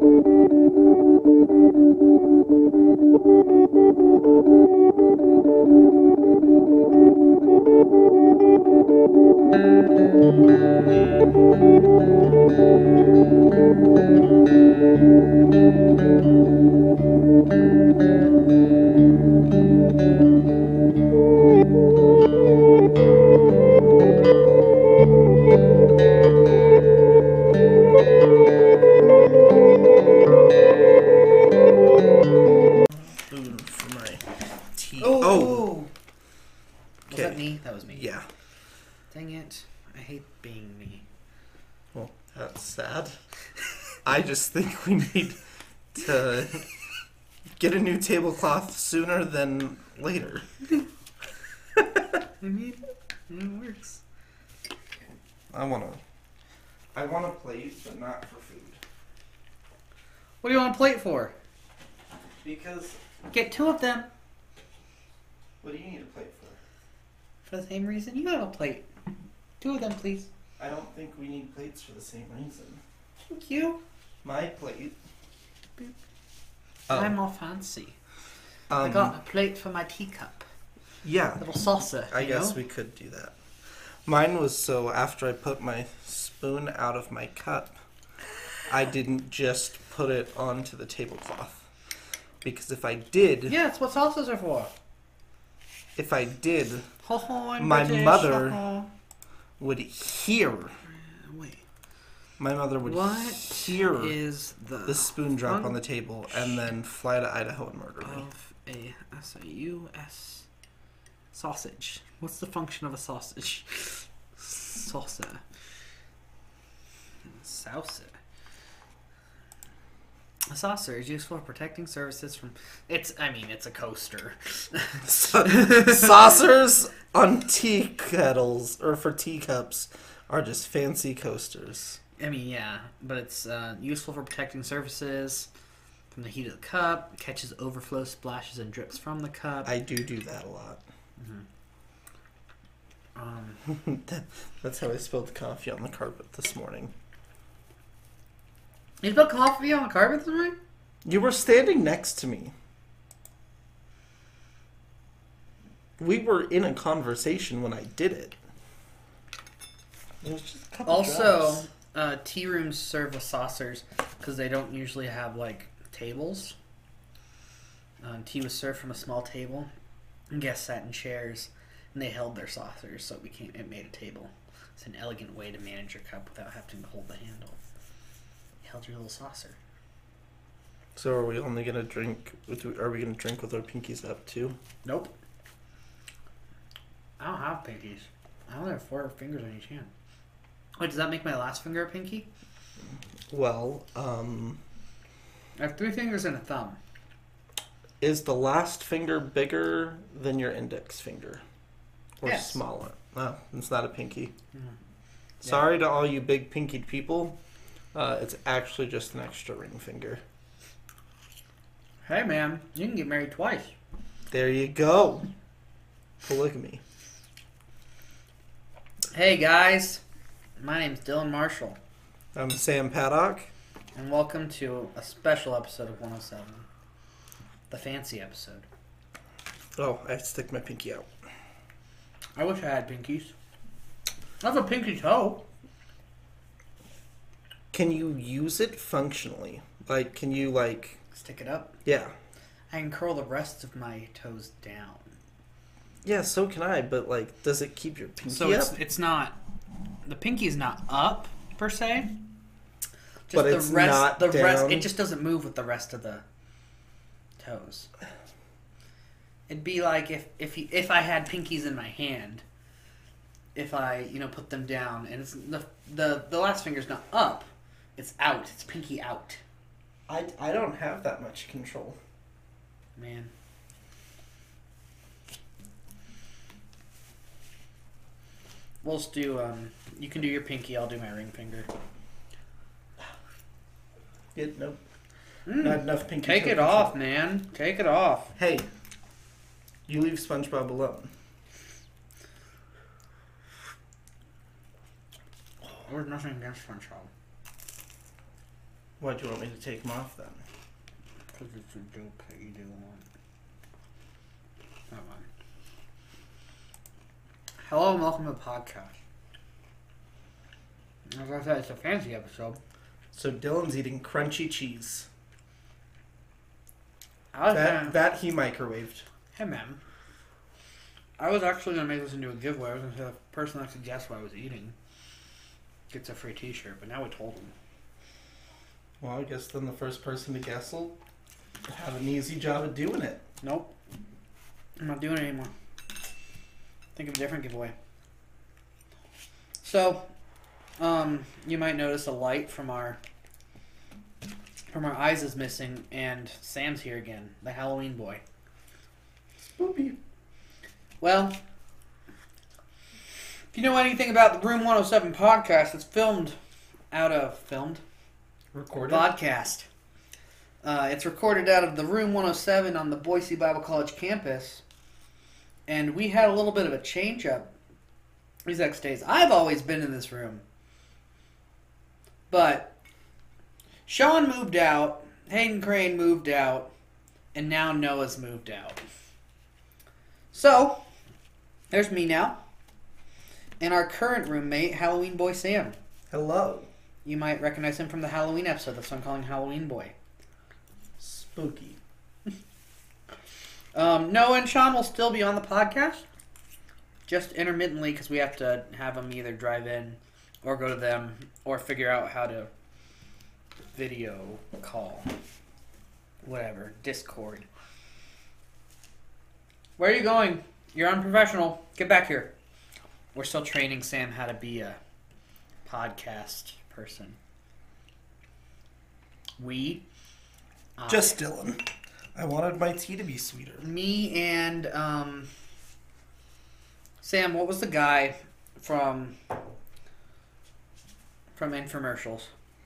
Spoon for my tea. Oh! Was Okay. that me? That was me. Yeah. Dang it. I hate being me. Well, that's sad. I just think we need to get a new tablecloth sooner than later. I mean, it works. I want a plate, but not for food. What do you want a plate for? Because Get 2 of them. what do you need a plate for? For the same reason you have a plate. 2 of them, please. I don't think we need plates for the same reason. Thank you. My plate. I'm all fancy. I got a plate for my teacup. Yeah. Little saucer. I guess we could do that. Mine was so after I put my spoon out of my cup, I didn't just put it onto the tablecloth. Because if I did, Yeah, that's what saucers are for. if I did, Ho ho, I'm My British. mother- Ho, ho. would hear. Wait. My mother would What hear is the spoon drop on the table and then fly to Idaho and murder me. of a S-A-U-S sausage? What's the function of a sausage? Saucer. Saucer. A saucer is useful for protecting surfaces from... it's a coaster. Saucers on tea kettles or for teacups are just fancy coasters. I mean, yeah, but it's useful for protecting surfaces from the heat of the cup. Catches overflow, splashes, and drips from the cup. I do that a lot. That's how I spilled coffee on the carpet this morning. You spilled coffee on the carpet this morning? You were standing next to me. We were in a conversation when I did it. It was just a couple Also, drops. tea rooms serve with saucers because they don't usually have like tables. Tea was served from a small table, and guests sat in chairs, and they held their saucers, so it made a table. It's an elegant way to manage your cup without having to hold the handle. You held your little saucer. So are we only gonna drink? Are we gonna drink with our pinkies up too? Nope. I don't have pinkies. I only have 4 fingers on each hand. Wait, does that make my last finger a pinky? Well, I have 3 fingers and a thumb. is the last finger bigger than your index finger? Or Yes. smaller? No, it's not a pinky. Mhm. Sorry to all you big pinkied people. It's actually just an extra ring finger. Hey man, you can get married twice. There you go. Polygamy. Hey guys, my name's Dylan Marshall, I'm Sam Paddock. and welcome to a special episode of 107. The fancy episode. Oh, I have to stick my pinky out. I wish I had pinkies. I have a pinky toe. Can you use it functionally? Like, can you, like... Stick it up. Yeah. I can curl the rest of my toes down. Yeah, so can I, but, like, does it keep your pinky So up? it's not... The pinky's not up, per se. Just But it's not down? It just doesn't move with the rest of the toes. It'd be like if I had pinkies in my hand, if I put them down, and it's the last finger's not up, it's out. It's pinky out. I don't have that much control. Man. We'll just do. You can do your pinky. I'll do my ring finger. Yeah, nope. Not enough pinky. Take toe it control. off, man. Take it off. Hey, you leave SpongeBob alone. There's nothing against SpongeBob. Why do you want me to take them off then? Because it's a joke that you do want. Never mind. Hello and welcome to the podcast. As I said, it's a fancy episode. So Dylan's eating crunchy cheese. That he microwaved. Hey man. I was actually going to make this into a giveaway. I was going to say the person that suggests what I was eating gets a free t-shirt, but now we told him. Well, I guess then the first person to guess will have an easy job of doing it. Nope. I'm not doing it anymore. Think of a different giveaway. So, you might notice a light from our eyes is missing, and Sam's here again, the Halloween boy. Spoopy. Well, if you know anything about the Room 107 podcast, it's Recorded. Podcast. It's recorded out of the Room 107 on the Boise Bible College campus, and we had a little bit of a change up these next days. I've always been in this room, but Sean moved out, Hayden Crane moved out, and now Noah's moved out. So, there's me now, and our current roommate, Halloween Boy Sam. Hello. You might recognize him from the Halloween episode, that's what I'm calling Halloween Boy. Spooky. Noah and Sean will still be on the podcast, just intermittently, because we have to have them either drive in or go to them or figure out how to video call. Whatever. Discord. Where are you going? You're unprofessional. Get back here. We're still training Sam how to be a podcast person. Just Dylan. I wanted my tea to be sweeter. Me and Sam, what was the guy from infomercials?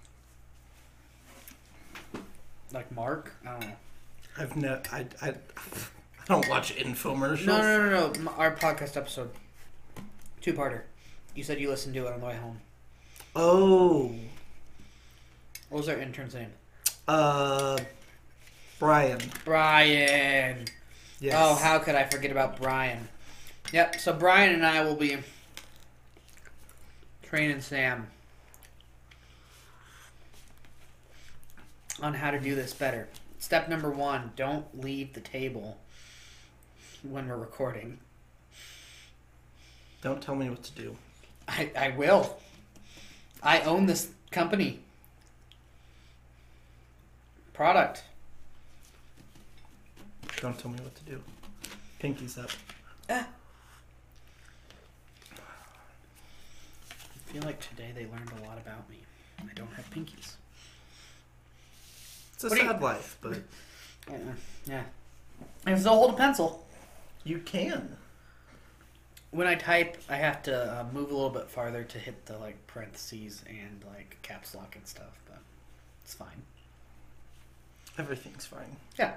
Like Mark? I don't know. I don't watch infomercials. No. Our podcast episode. 2-parter. You said you listened to it on the way home. Oh. What was our intern's name? Brian. Yes. Oh, how could I forget about Brian? Yep, so Brian and I will be training Sam on how to do this better. Step number 1, don't leave the table when we're recording. Don't tell me what to do. I will. I own this company. Product. Don't tell me what to do. Pinky's up. I feel like today they learned a lot about me. I don't have pinkies. It's a sad life, but... Yeah. I can still hold a pencil. You can. When I type, I have to move a little bit farther to hit the parentheses and caps lock and stuff, but it's fine. Everything's fine. Yeah.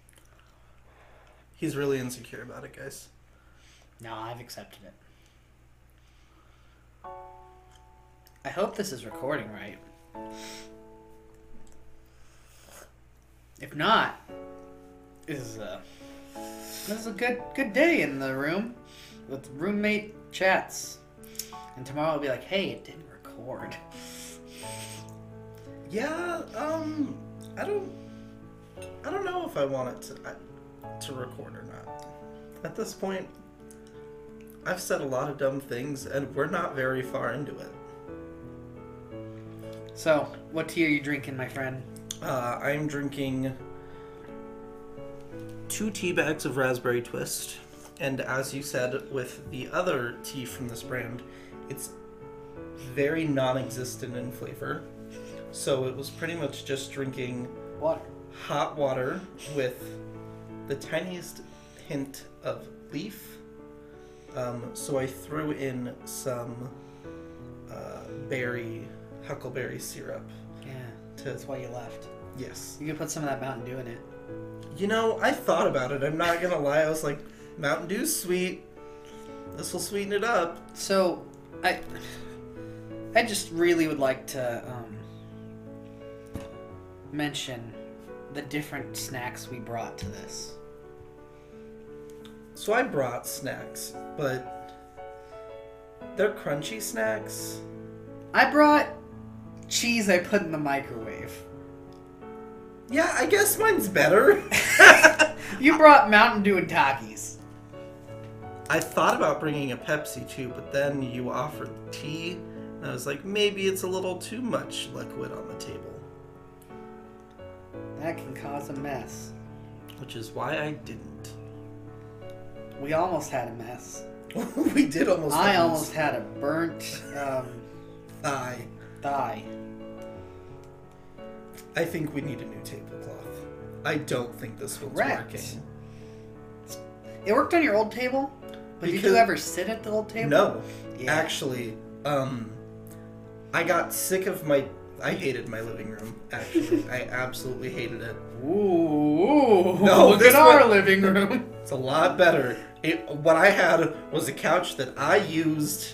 He's really insecure about it, guys. No, I've accepted it. I hope this is recording right. If not, this is a good day in the room with roommate chats. And tomorrow I'll be like, hey, it didn't record. Yeah, I don't know if I want it to record or not. At this point, I've said a lot of dumb things, and we're not very far into it. So, what tea are you drinking, my friend? I'm drinking 2 tea bags of raspberry twist, and as you said with the other tea from this brand, it's very non-existent in flavor. So it was pretty much just drinking Water. Hot water with the tiniest hint of leaf. So I threw in some huckleberry syrup. Yeah, that's why you left. Yes. You could put some of that Mountain Dew in it. You know, I thought about it. I'm not gonna lie. I was like, Mountain Dew's sweet. This will sweeten it up. So, I just really would like to mention the different snacks we brought to this. So I brought snacks, but they're crunchy snacks. I brought cheese I put in the microwave. Yeah, I guess mine's better. You brought Mountain Dew and Takis. I thought about bringing a Pepsi too, but then you offered tea, and I was like, maybe it's a little too much liquid on the table. That can cause a mess. Which is why I didn't. We almost had a mess. We did almost. I almost had a burnt thigh. I think we need a new tablecloth. I don't think this one's working. It worked on your old table? But did you ever sit at the old table? No. Yeah. Actually, I got sick of I hated my living room, actually. I absolutely hated it. Ooh, no, look at our living room. It's a lot better. What I had was a couch that I used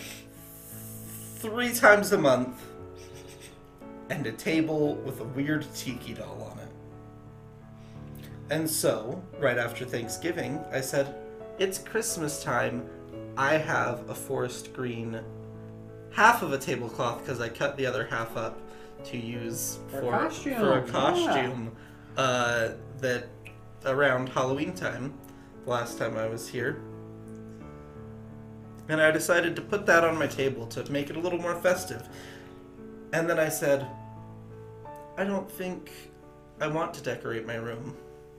3 times a month and a table with a weird tiki doll on it. And so, right after Thanksgiving, I said, it's Christmas time. I have a forest green half of a tablecloth because I cut the other half up to use for a costume that around Halloween time, the last time I was here. And I decided to put that on my table to make it a little more festive. And then I said, I don't think I want to decorate my room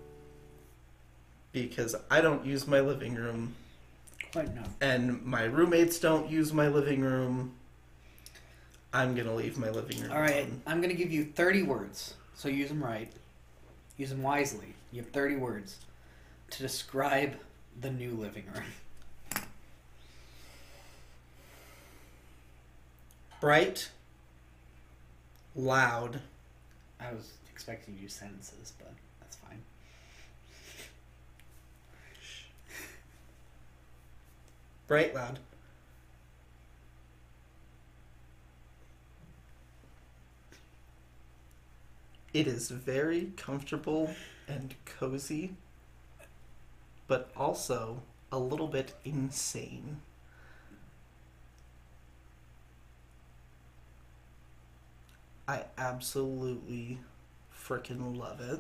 because I don't use my living room. Quite enough. And my roommates don't use my living room. I'm going to leave my living room. All right, I'm going to give you 30 words. So use them right. Use them wisely. You have 30 words to describe the new living room. Bright. Loud. I was expecting you to use sentences, but that's fine. Bright, loud. It is very comfortable and cozy, but also a little bit insane. I absolutely freaking love it.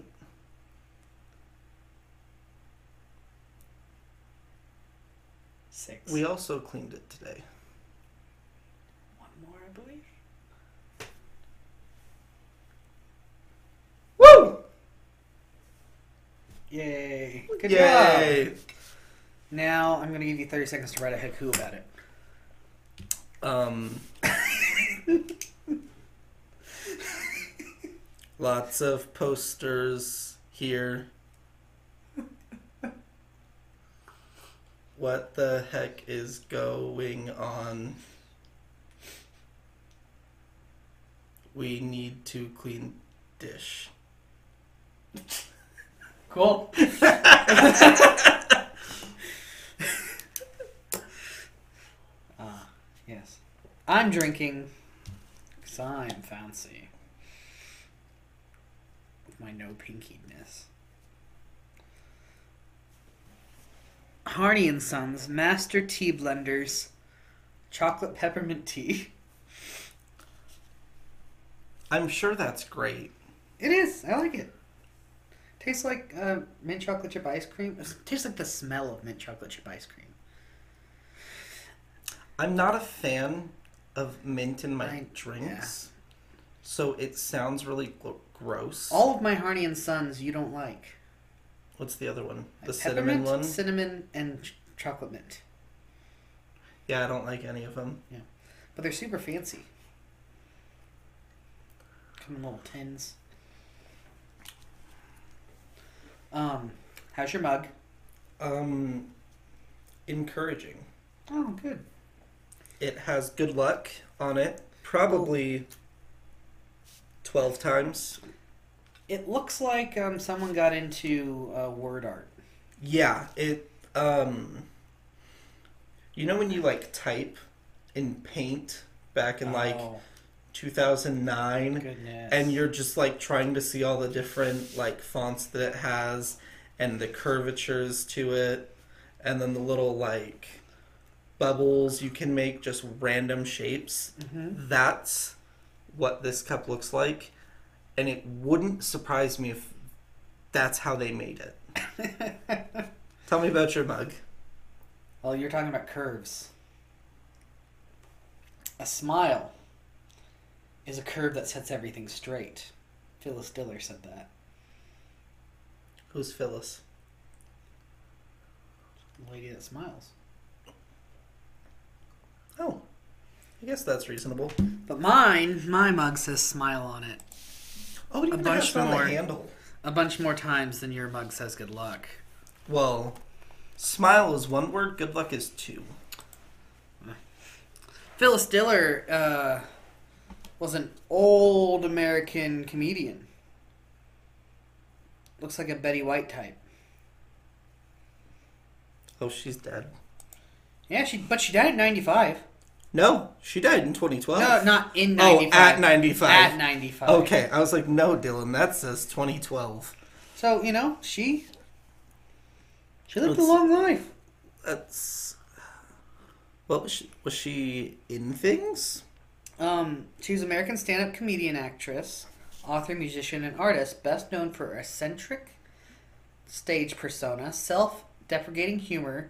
Six. We also cleaned it today. One more, I believe. Woo! Yay. Good Yay! job. Now I'm going to give you 30 seconds to write a haiku about it. Lots of posters here. What the heck is going on? We need to clean dish. Cool. Yes. I'm drinking because I'm fancy with my no pinkiness. Harney & Sons Master Tea Blenders Chocolate Peppermint Tea. I'm sure that's great. It is. I like it. Tastes like mint chocolate chip ice cream. It tastes like the smell of mint chocolate chip ice cream. I'm not a fan of mint in my drinks, so it sounds really gross. All of my Harney & Sons you don't like. What's the other one? The Peppermint, cinnamon one? Cinnamon, and chocolate mint. Yeah, I don't like any of them. Yeah. But they're super fancy. Come in little tins. How's your mug? Encouraging. Oh, good. It has good luck on it. Probably 12 times. It looks like someone got into word art. Yeah, it, you know when you, like, type in Paint back in, like, 2009. Goodness. And you're just like trying to see all the different like fonts that it has and the curvatures to it, and then the little like bubbles you can make, just random shapes. Mm-hmm. That's what this cup looks like, and it wouldn't surprise me if that's how they made it. Tell me about your mug. Well, you're talking about curves. A smile is a curve that sets everything straight. Phyllis Diller said that. Who's Phyllis? The lady that smiles. Oh, I guess that's reasonable. But my mug says smile on it. Oh, it even has it on the handle. A bunch more times than your mug says good luck. Well, smile is one word, good luck is two. Phyllis Diller was an old American comedian. Looks like a Betty White type. Oh, she's dead. Yeah, but she died at 95. No, she died in 2012. No, not in 95. Oh, at 95. At 95. Okay, I was like, no, Dylan, that says 2012. So, you know, she lived a long life. That's... What was she in things? She was an American stand-up comedian, actress, author, musician, and artist, best known for her eccentric stage persona, self-deprecating humor,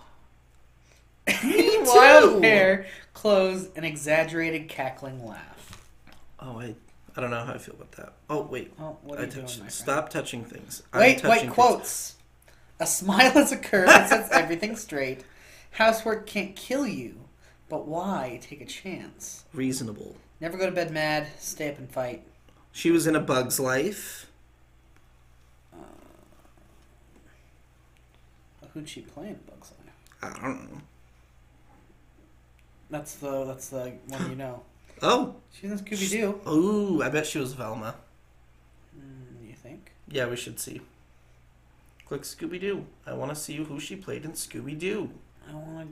wild hair, clothes, and exaggerated cackling laugh. Oh, I don't know how I feel about that. Oh, wait. Oh, what are you doing, my friend? Stop touching things. Wait, quotes. A smile is a curve that sets everything straight. Housework can't kill you, but why take a chance? Reasonable. Never go to bed mad, stay up and fight. She was in A Bug's Life. Who'd she play in Bug's Life? I don't know. That's the one you know. Oh. She's in Scooby-Doo. Ooh, I bet she was Velma. You think? Yeah, we should see. Click Scooby-Doo. I want to see who she played in Scooby-Doo. I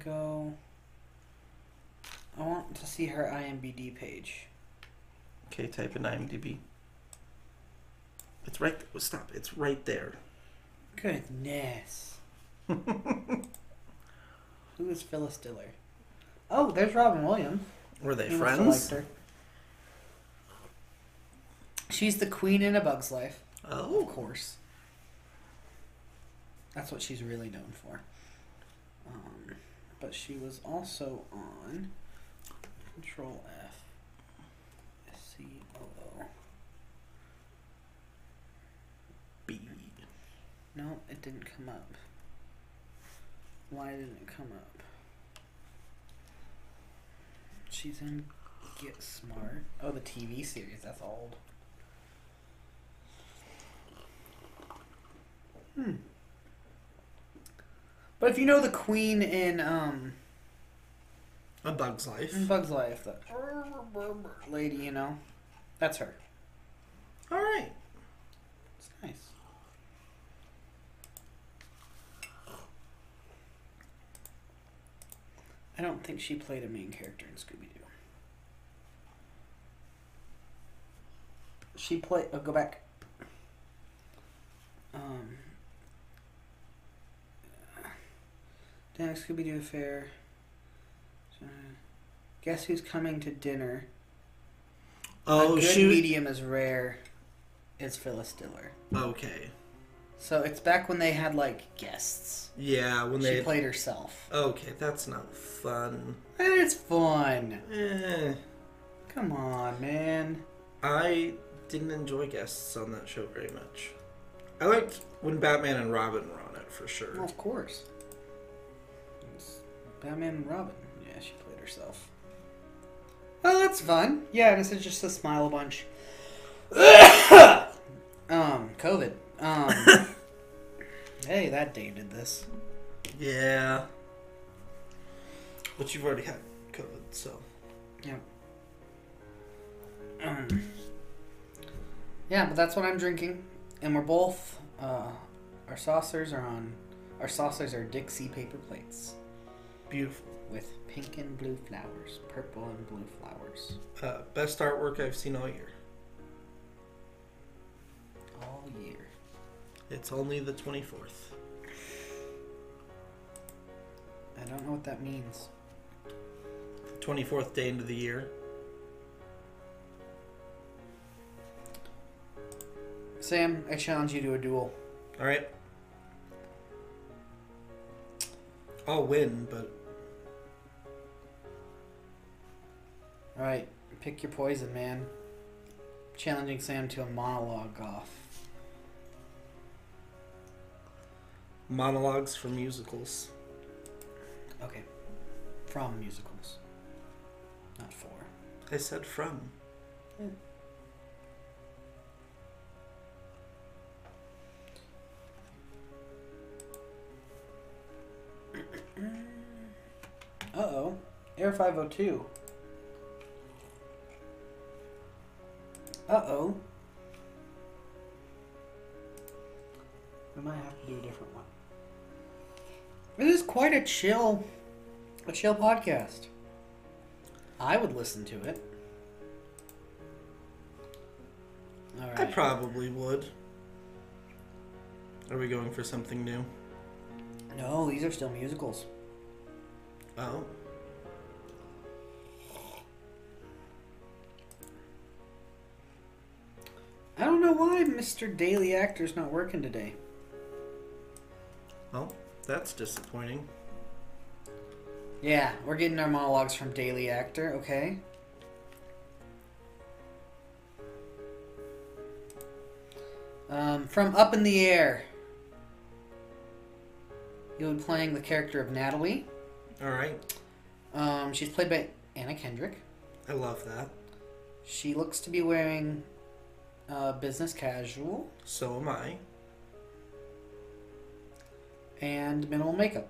want to see her IMDb page. Okay, type in IMDb. It's right... Stop. It's right there. Goodness. Who is Phyllis Diller? Oh, there's Robin Williams. Were they He must have friends? liked her. She's the queen in A Bug's Life. Oh. Of course. That's what she's really known for. But she was also on Control F. COO. B. No, it didn't come up. Why didn't it come up? She's in Get Smart. Oh, the TV series. That's old. But if you know the queen in A Bug's Life. Bug's Life, the lady, you know, that's her. All right. It's nice. I don't think she played a main character in Scooby-Doo. She played... Oh, go back. Dynamic Scooby-Doo affair. Guess who's coming to dinner? Oh, A good medium is rare. Is Phyllis Diller. Okay. So it's back when they had like guests. Yeah, when She played herself. Okay, that's not fun. And it's fun. Eh. Come on, man. I didn't enjoy guests on that show very much. I liked when Batman and Robin were on it, for sure. Well, of course. It's Batman and Robin. Yeah, she played herself. Oh, that's fun. Yeah, and it's just a smile bunch. COVID. Hey, that dated this. Yeah. But you've already had COVID, so. Yeah. Yeah, but that's what I'm drinking, and we're both. Our saucers are Dixie paper plates. Beautiful. with pink and blue flowers, purple and blue flowers. Best artwork I've seen all year. All year. It's only the 24th. I don't know what that means. 24th day into the year. Sam, I challenge you to a duel. All right. I'll win, but All right, pick your poison, man. Challenging Sam to a monologue off. monologues from musicals. Okay. From musicals. Not for. I said from. Yeah. Uh-oh. Air 502. Uh-oh. We might have to do a different one. It is quite a chill podcast. I would listen to it. All right. I probably would. Are we going for something new? No, these are still musicals. Oh. I don't know why Mr. Daily Actor's not working today. Well, that's disappointing. Yeah, we're getting our monologues from Daily Actor, okay? From Up in the Air. You'll be playing the character of Natalie. Alright. She's played by Anna Kendrick. I love that. She looks to be wearing business casual So am I. and minimal makeup.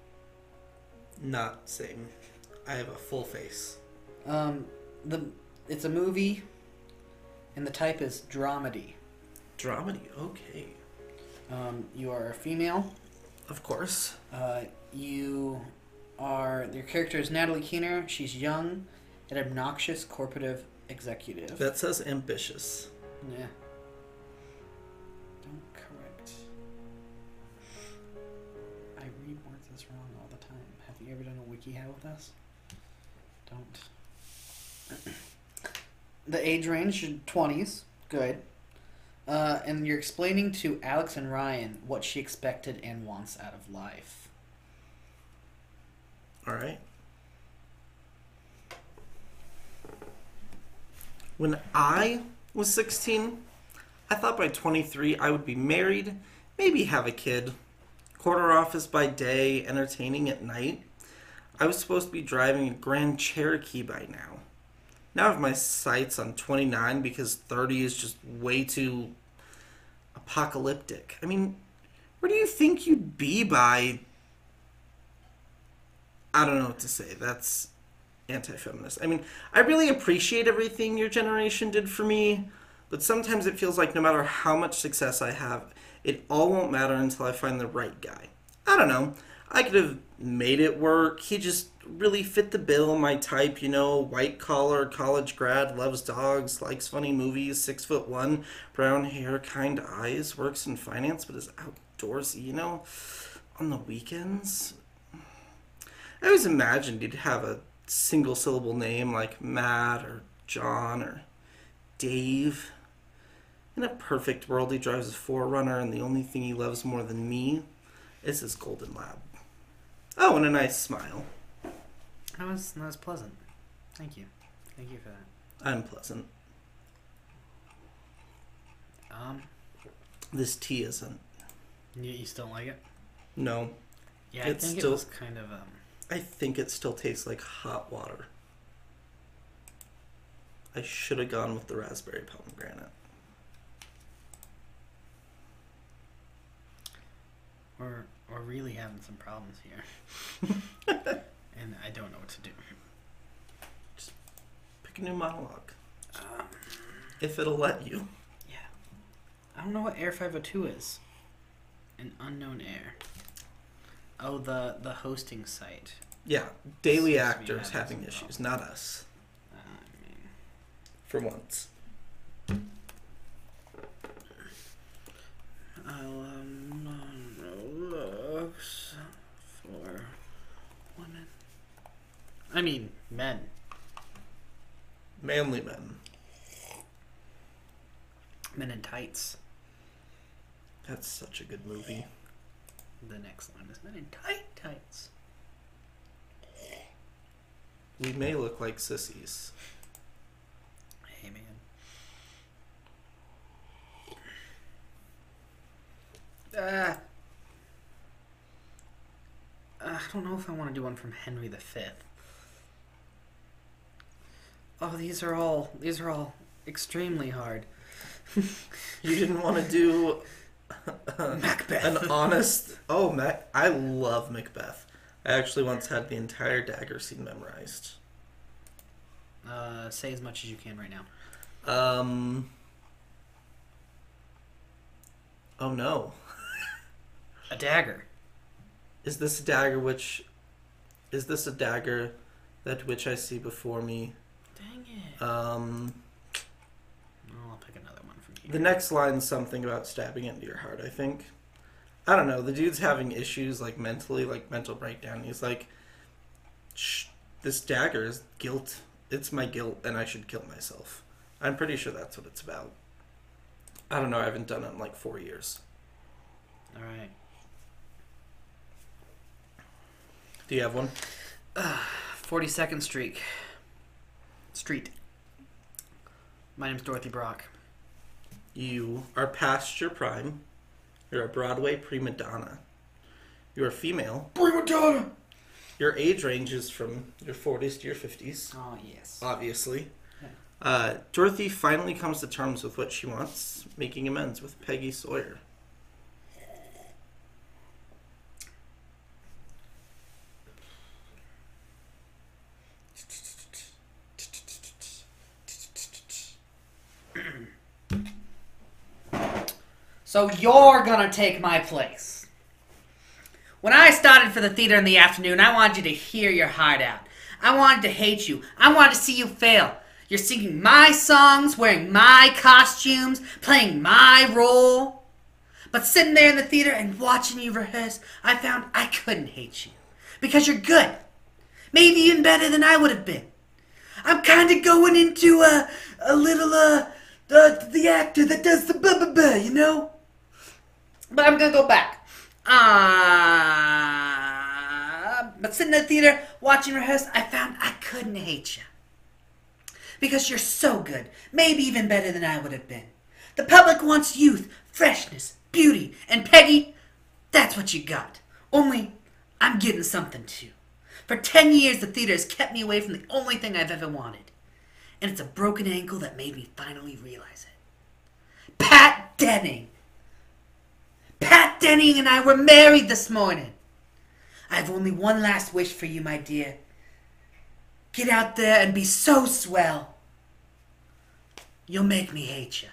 Not same. I have a full face. It's a movie, and the type is dramedy. Dramedy, okay. You are a female. Of course. Your character is Natalie Keener. She's young, an obnoxious corporate executive. That says ambitious. Yeah. Don't correct. I read words wrong all the time. Have you ever done a WikiHow with us? Don't. The age range is 20s. Good. And you're explaining to Alex and Ryan what she expected and wants out of life. Alright. When I was 16, I thought by 23 I would be married, maybe have a kid. Quarter office by day, entertaining at night. I was supposed to be driving a Grand Cherokee by now. Now I have my sights on 29 because 30 is just way too apocalyptic. I mean, where do you think you'd be by... I don't know what to say. That's anti-feminist. I mean, I really appreciate everything your generation did for me, but sometimes it feels like no matter how much success I have, it all won't matter until I find the right guy. I don't know. I could have made it work. He just really fit the bill, my type, white collar, college grad, loves dogs, likes funny movies, 6'1", brown hair, kind eyes, works in finance, but is outdoorsy, on the weekends. I always imagined he'd have a single syllable name like Matt or John or Dave. In a perfect world, he drives a 4Runner, and the only thing he loves more than me is his golden lab. Oh, and a nice smile. That was pleasant. Thank you. Thank you for that. I'm pleasant. This tea isn't. You still like it? No. Yeah, I think it was kind of I think it still tastes like hot water. I should have gone with the raspberry pomegranate. We're really having some problems here. And I don't know what to do. Just pick a new monologue. If it'll let you. Yeah. I don't know what Air 502 is. An unknown air. Oh, the hosting site. Yeah, daily Seems to be actors having having some issues, not us. I mean, For once. looks for women. I mean, men. Manly men. Men in tights. That's such a good movie. The next line is men in tights. We may look like sissies. Hey, man. I don't know if I want to do one from Henry V. Oh, these are all extremely hard. You didn't want to do Macbeth. an honest... Oh, I love Macbeth. I actually once had the entire dagger scene memorized. Say as much as you can right now. Oh no. A dagger. Is this a dagger that which I see before me? Dang it. I'll pick another one from here. The next line's something about stabbing into your heart, I think. I don't know. The dude's having issues, like, mentally, like, mental breakdown. He's like, this dagger is guilt. It's my guilt, and I should kill myself. I'm pretty sure that's what it's about. I don't know. I haven't done it in, like, 4 years. All right. Do you have one? 42nd Street. My name's Dorothy Brock. You are past your prime. You're a Broadway prima donna. You're a female. Prima donna! Your age ranges from your 40s to your 50s. Oh, yes. Obviously. Dorothy finally comes to terms with what she wants, making amends with Peggy Sawyer. So you're gonna take my place. When I started for the theater in the afternoon, I wanted you to hear your heart out. I wanted to hate you. I wanted to see you fail. You're singing my songs, wearing my costumes, playing my role. But sitting there in the theater and watching you rehearse, I found I couldn't hate you. Because you're good. Maybe even better than I would have been. I'm kind of going into a little, the actor that does the buh, you know? But I'm gonna go back. But sitting in the theater, watching rehearse, I found I couldn't hate you. Because you're so good. Maybe even better than I would have been. The public wants youth, freshness, beauty, and Peggy, that's what you got. Only, I'm getting something too. For 10 years, the theater has kept me away from the only thing I've ever wanted. And it's a broken ankle that made me finally realize it. Pat Denning. Pat Denning and I were married this morning. I have only one last wish for you, my dear. Get out there and be so swell. You'll make me hate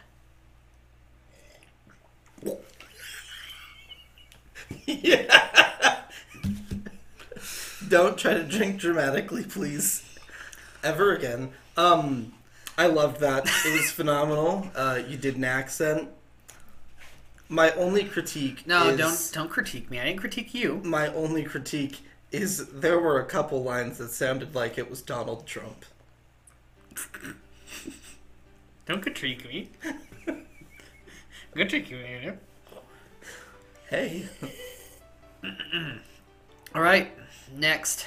you. Yeah. Don't try to drink dramatically, please. Ever again. I loved that. It was phenomenal. You did an accent. My only critique is... don't critique me. I didn't critique you. My only critique is there were a couple lines that sounded like it was Donald Trump. Don't critique me. Critique me. Hey. All right, next.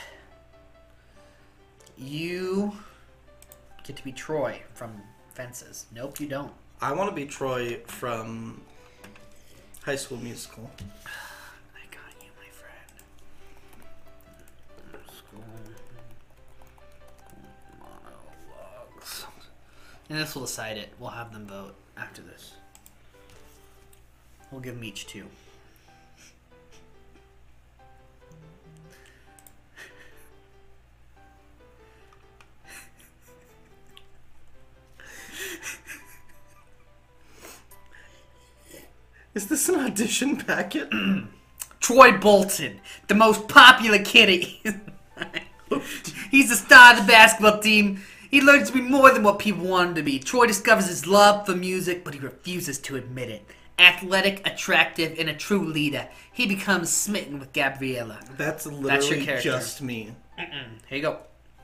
You get to be Troy from Fences. Nope, you don't. I want to be Troy from High School Musical. I got you, my friend. School monologues. And this will decide it. We'll have them vote after this. We'll give them each 2. Is this an audition packet? Troy Bolton, the most popular kid. He's the star of the basketball team. He learns to be more than what people want him to be. Troy discovers his love for music, but he refuses to admit it. Athletic, attractive, and a true leader, he becomes smitten with Gabriella. That's literally your character. just me. Here you go.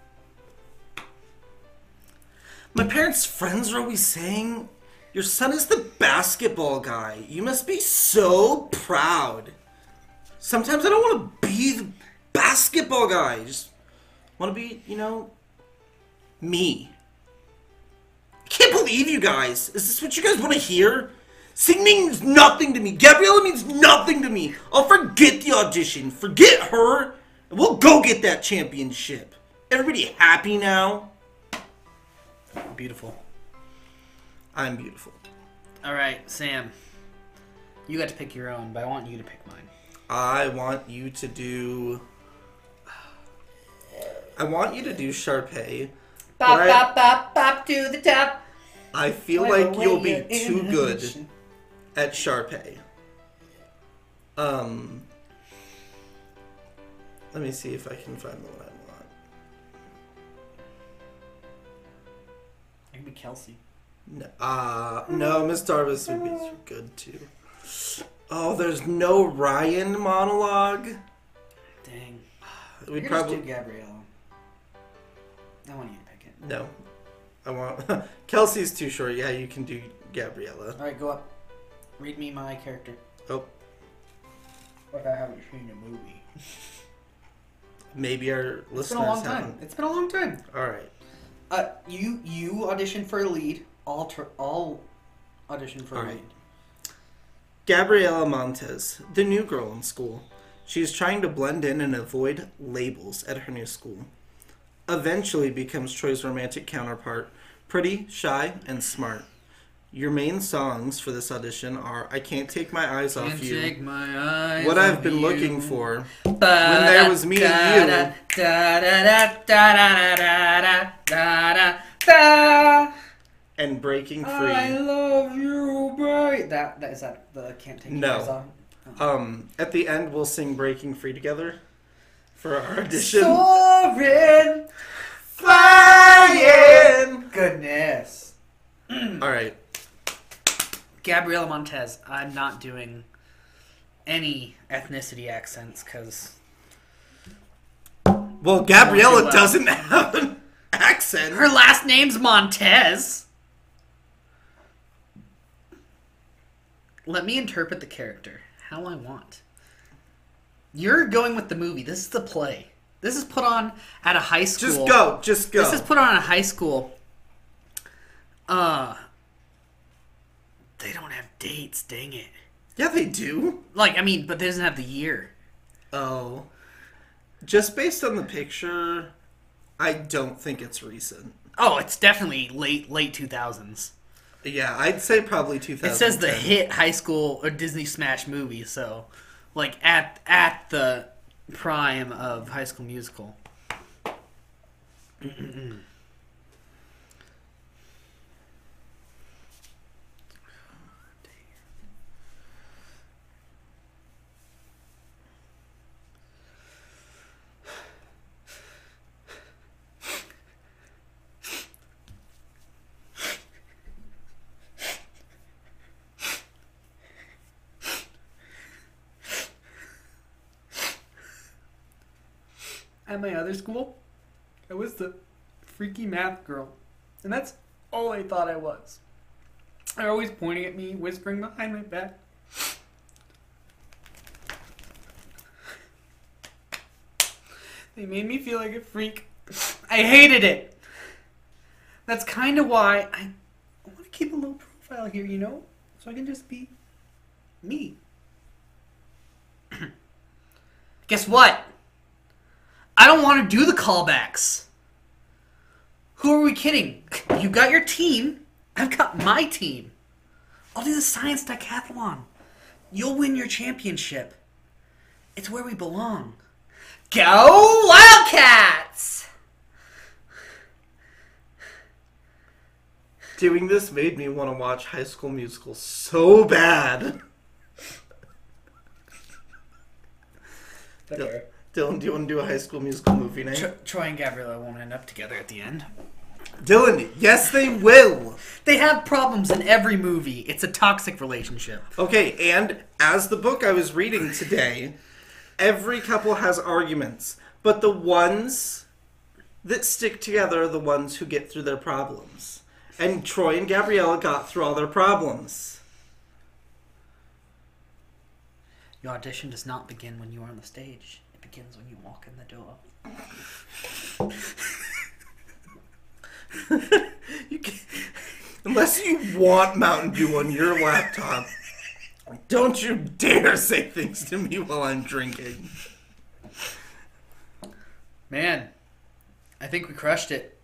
My parents' friends are always saying, your son is the basketball guy. You must be so proud. Sometimes I don't want to be the basketball guy. I just want to be, me. I can't believe you guys. Is this what you guys want to hear? Singing means nothing to me. Gabriella means nothing to me. I'll forget the audition. Forget her. And we'll go get that championship. Everybody happy now? Beautiful. I'm beautiful. Alright, Sam. You got to pick your own, but I want you to pick mine. I want you to do Sharpay. Bop, bop, bop, bop to the top. I feel like you'll be too good at Sharpay. Let me see if I can find the one I want. I could be Kelsey. No, Miss Darvis would be good too. Oh, there's no Ryan monologue. Dang. We'd You're probably just do Gabriella. I want you to pick it. No. I want Kelsey's too short. Yeah, you can do Gabriella. Alright, go up. Read me my character. Oh. Like I haven't seen a movie. Maybe our listeners haven't. It's been a long time. Alright. You audition for a lead. All audition for a lead. Gabriella Montez, the new girl in school. She is trying to blend in and avoid labels at her new school. Eventually becomes Troy's romantic counterpart, pretty, shy, and smart. Your main songs for this audition are I Can't Take My Eyes Off You, Take my eyes What I've Been Looking For, When There Was Me and You, and Breaking Free. I love you, boy. That is that the Can't Take Your Eyes Off? Oh. At the end, we'll sing Breaking Free together for our audition. Soaring, flying. Goodness. All right. Gabriella Montez. I'm not doing any ethnicity accents because. Well, Gabriella doesn't have an accent. Her last name's Montez. Let me interpret the character how I want. You're going with the movie. This is the play. This is put on at a high school. Just go. This is put on at a high school. They don't have dates, dang it. Yeah, they do. But they doesn't have the year. Oh. Just based on the picture, I don't think it's recent. Oh, it's definitely late 2000s. Yeah, I'd say probably 2000. It says the hit high school or Disney Smash movie, so at the prime of High School Musical. At my other school, I was the freaky math girl. And that's all I thought I was. They're always pointing at me, whispering behind my back. They made me feel like a freak. I hated it. That's kind of why I want to keep a low profile here, so I can just be me. Guess what? I don't want to do the callbacks. Who are we kidding? You got your team. I've got my team. I'll do the science decathlon. You'll win your championship. It's where we belong. Go Wildcats! Doing this made me want to watch High School Musical so bad. Okay. Dylan, do you want to do a High School Musical movie name? Troy and Gabriella won't end up together at the end. Dylan, yes they will. They have problems in every movie. It's a toxic relationship. Okay, and as the book I was reading today, every couple has arguments, but the ones that stick together are the ones who get through their problems. And Troy and Gabriella got through all their problems. Your audition does not begin when you are on the stage. It begins when you walk in the door. You can't, unless you want Mountain Dew on your laptop, don't you dare say things to me while I'm drinking. Man, I think we crushed it.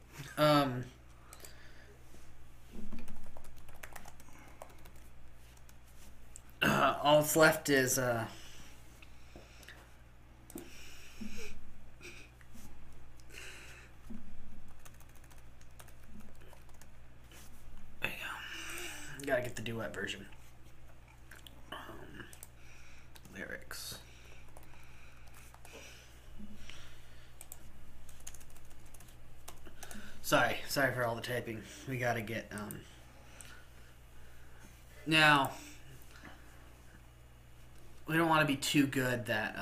All that's left is gotta get the duet version. Lyrics. Sorry for all the typing. We gotta get now. We don't want to be too good that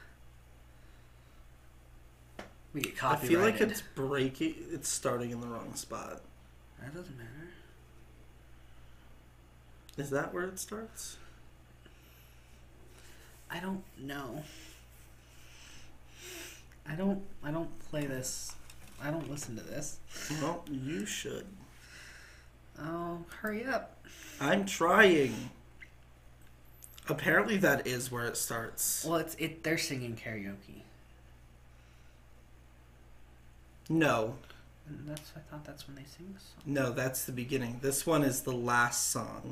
we get I copyrighted. feel like it's breaking. It's starting in the wrong spot. That doesn't matter. Is that where it starts? I don't know. I don't play this. I don't listen to this. Well, you should. Oh, hurry up. I'm trying. Apparently that is where it starts. Well, they're singing karaoke. No. And I thought that's when they sing the song. No, that's the beginning. This one is the last song.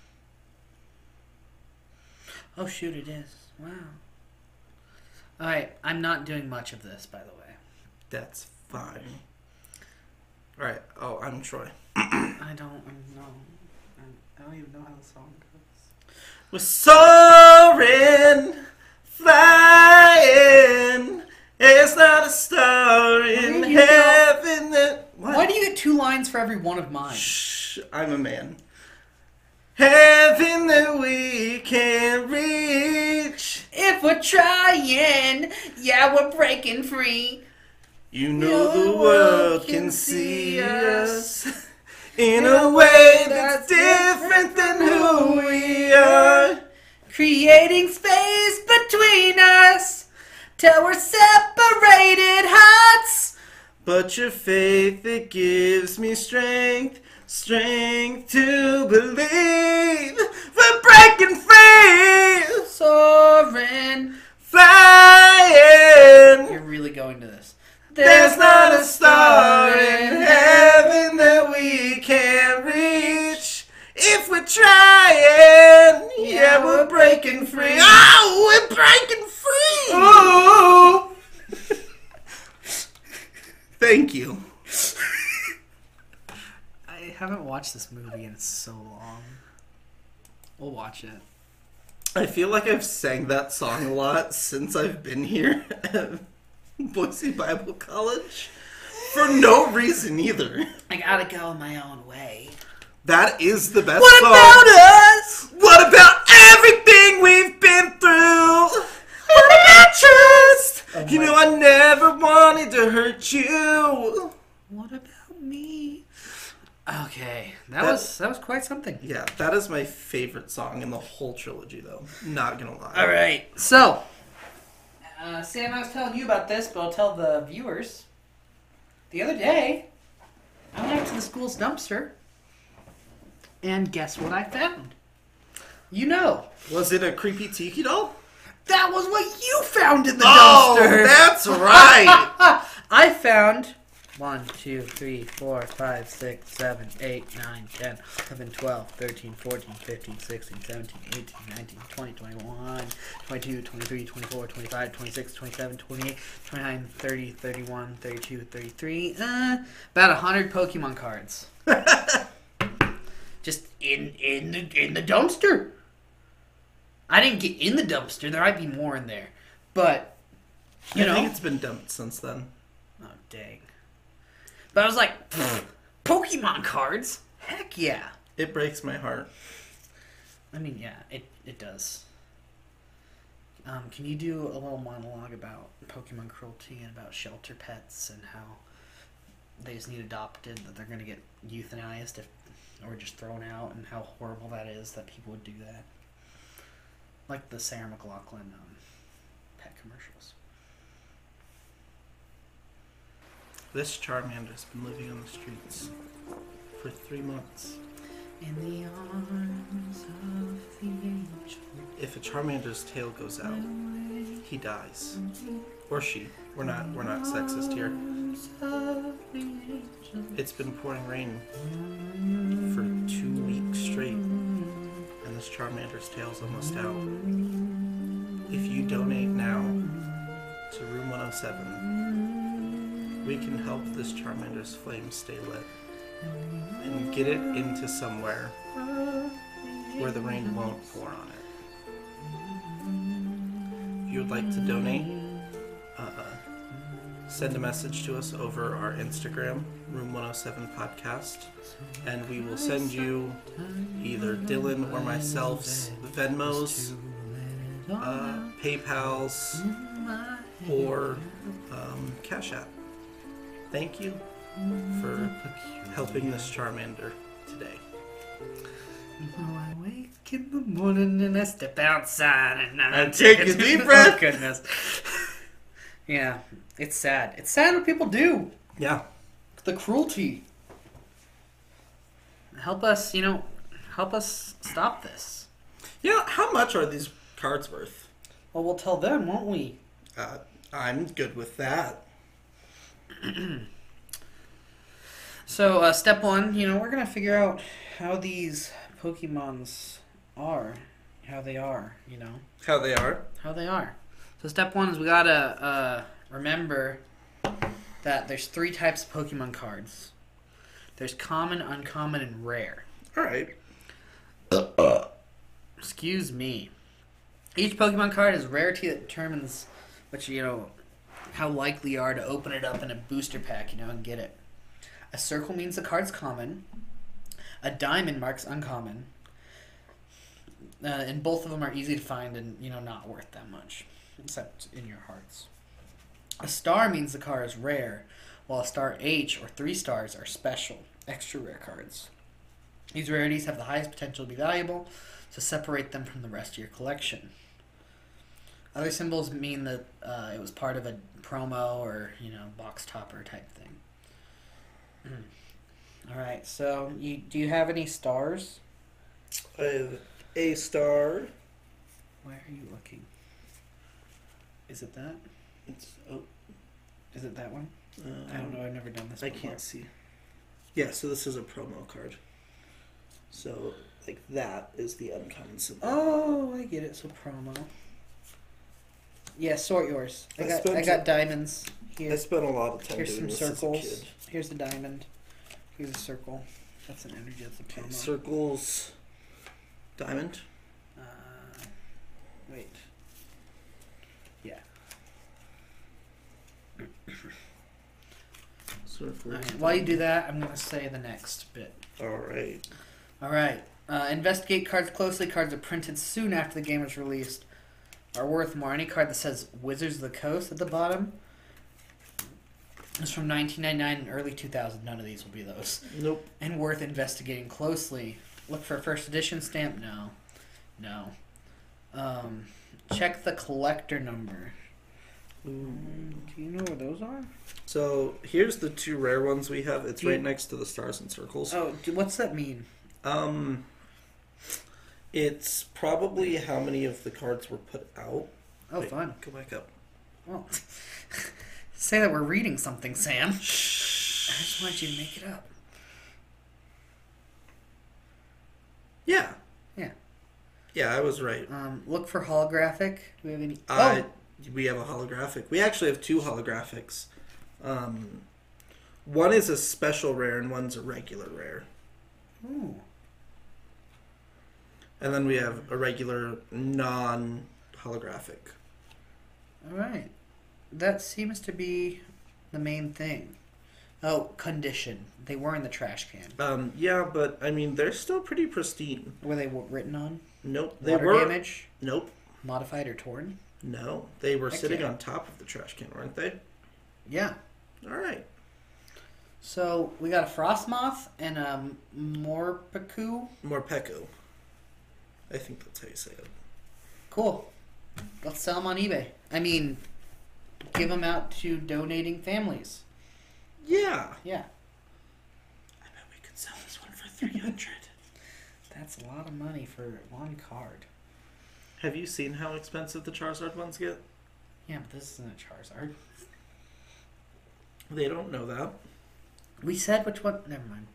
Oh shoot, it is. Wow. Alright, I'm not doing much of this, by the way. That's fine. Alright, oh, I'm Troy. I don't even know how the song goes. We're soaring, flying. It's not a star in heaven that... Why do you get 2 lines for every one of mine? Shh, I'm a man. Heaven that we can't reach. If we're trying, yeah, we're breaking free. You know the world can see us in a way that's different than who we are. Creating space between us till we're separated hearts. But your faith, it gives me strength to believe we're breaking free. Soaring, flying. You're really going to this. There's not a star in heaven that we can't reach. If we're trying, yeah, we're breaking free. Oh, we're breaking free. Ooh. Thank you. I haven't watched this movie in so long. We'll watch it. I feel like I've sang that song a lot since I've been here at Boise Bible College. For no reason either. I gotta go my own way. That is the best What song. about us? What about everything we've been through? What about trust? You know I never wanted to hurt you. What about me? Okay, that was quite something. Yeah, that is my favorite song in the whole trilogy, though. Not gonna lie. All right, so Sam, I was telling you about this, but I'll tell the viewers. The other day, I went out to the school's dumpster, and guess what I found? You know. Was it a creepy tiki doll? That was what you found in the Oh, dumpster. that's right. I found 1, 2, 3, 4, 5, 6, 7, 8, 9, 10, 11, 12, 13, 14, 15, 16, 17, 18, 19, 20, 21, 22, 23, 24, 25, 26, 27, 28, 29, 30, 31, 32, 33, about 100 Pokemon cards. Just in the dumpster. I didn't get in the dumpster. There might be more in there. But You know? I think it's been dumped since then. Oh, dang. But I was like, Pokemon cards? Heck yeah. It breaks my heart. I mean, yeah, it does. Can you do a little monologue about Pokemon cruelty and about shelter pets and how they just need adopted, that they're going to get euthanized or just thrown out, and how horrible that is that people would do that? Like the Sarah McLachlan pet commercials. This Charmander's been living on the streets for 3 months. In the arms of the angel. If a Charmander's tail goes out, he dies. Or she. We're not sexist here. It's been pouring rain for 2 weeks straight, and this Charmander's tail's almost out. If you donate now to Room 107, we can help this Charmander's flame stay lit and get it into somewhere where the rain won't pour on it. If you would like to donate, send a message to us over our Instagram, Room 107 Podcast, and we will send you either Dylan or myself's Venmos, PayPals, or Cash App. Thank you for helping this Charmander today. I wake in the morning and I step outside and I take a deep breath. Oh, goodness. Yeah, it's sad. It's sad what people do. Yeah. The cruelty. Help us, help us stop this. How much are these cards worth? Well, we'll tell them, won't we? I'm good with that. So, step one, we're going to figure out how these Pokemons are. How they are, How they are? How they are. So step one is we got to remember that there's 3 types of Pokemon cards. There's common, uncommon, and rare. Alright. Excuse me. Each Pokemon card is rarity that determines how likely you are to open it up in a booster pack, and get it. A circle means the card's common. A diamond marks uncommon. And both of them are easy to find and, not worth that much, except in your hearts. A star means the card is rare, while a star H or 3 stars are special, extra rare cards. These rarities have the highest potential to be valuable, so separate them from the rest of your collection. Other symbols mean that it was part of a promo or, box topper type thing. Alright, so do you have any stars? I have a star. Where are you looking? Is it that? Is it that one? I don't know, I've never done this before. I can't see. Yeah, so this is a promo card. So, that is the uncommon symbol. Oh, I get it. So promo. Yeah, sort yours. I got diamonds here. I spent a lot of time Here's doing some this circles. as a kid. Here's the diamond. Here's a circle. That's an energy. That's a promo. Circles. Diamond. Wait. Yeah. Circles. Right. While you do that, I'm going to say the next bit. Alright. Alright. Investigate cards closely. Cards are printed soon after the game is released. Are worth more. Any card that says Wizards of the Coast at the bottom is from 1999 and early 2000. None of these will be those. Nope. And worth investigating closely. Look for a first edition stamp? No. Check the collector number. Ooh. Do you know where those are? So, here's the 2 rare ones we have. It's right next to the stars and circles. Oh, what's that mean? It's probably how many of the cards were put out. Oh, Wait, fun. Go back up. Well, say that we're reading something, Sam. Shh. I just want you to make it up. Yeah. Yeah. Yeah, I was right. Look for holographic. Do we have any? We have a holographic. We actually have 2 holographics. One is a special rare and one's a regular rare. Ooh. And then we have a regular non-holographic. All right. that seems to be the main thing. Oh, condition. They were in the trash can. Yeah, but I mean, they're still pretty pristine. Were they written on? Nope. They Water were. damage? Nope. Modified or torn? No. They were Heck sitting yeah. on top of the trash can, weren't they? Yeah. All right. So we got a frost moth and a morpeko. Morpeko. I think that's how you say it. Cool. Let's sell them on eBay. I mean, give them out to donating families. Yeah. Yeah. I bet we could sell this one for 300. That's a lot of money for one card. Have you seen how expensive the Charizard ones get? Yeah, but this isn't a Charizard. They don't know that. We said which one. Never mind.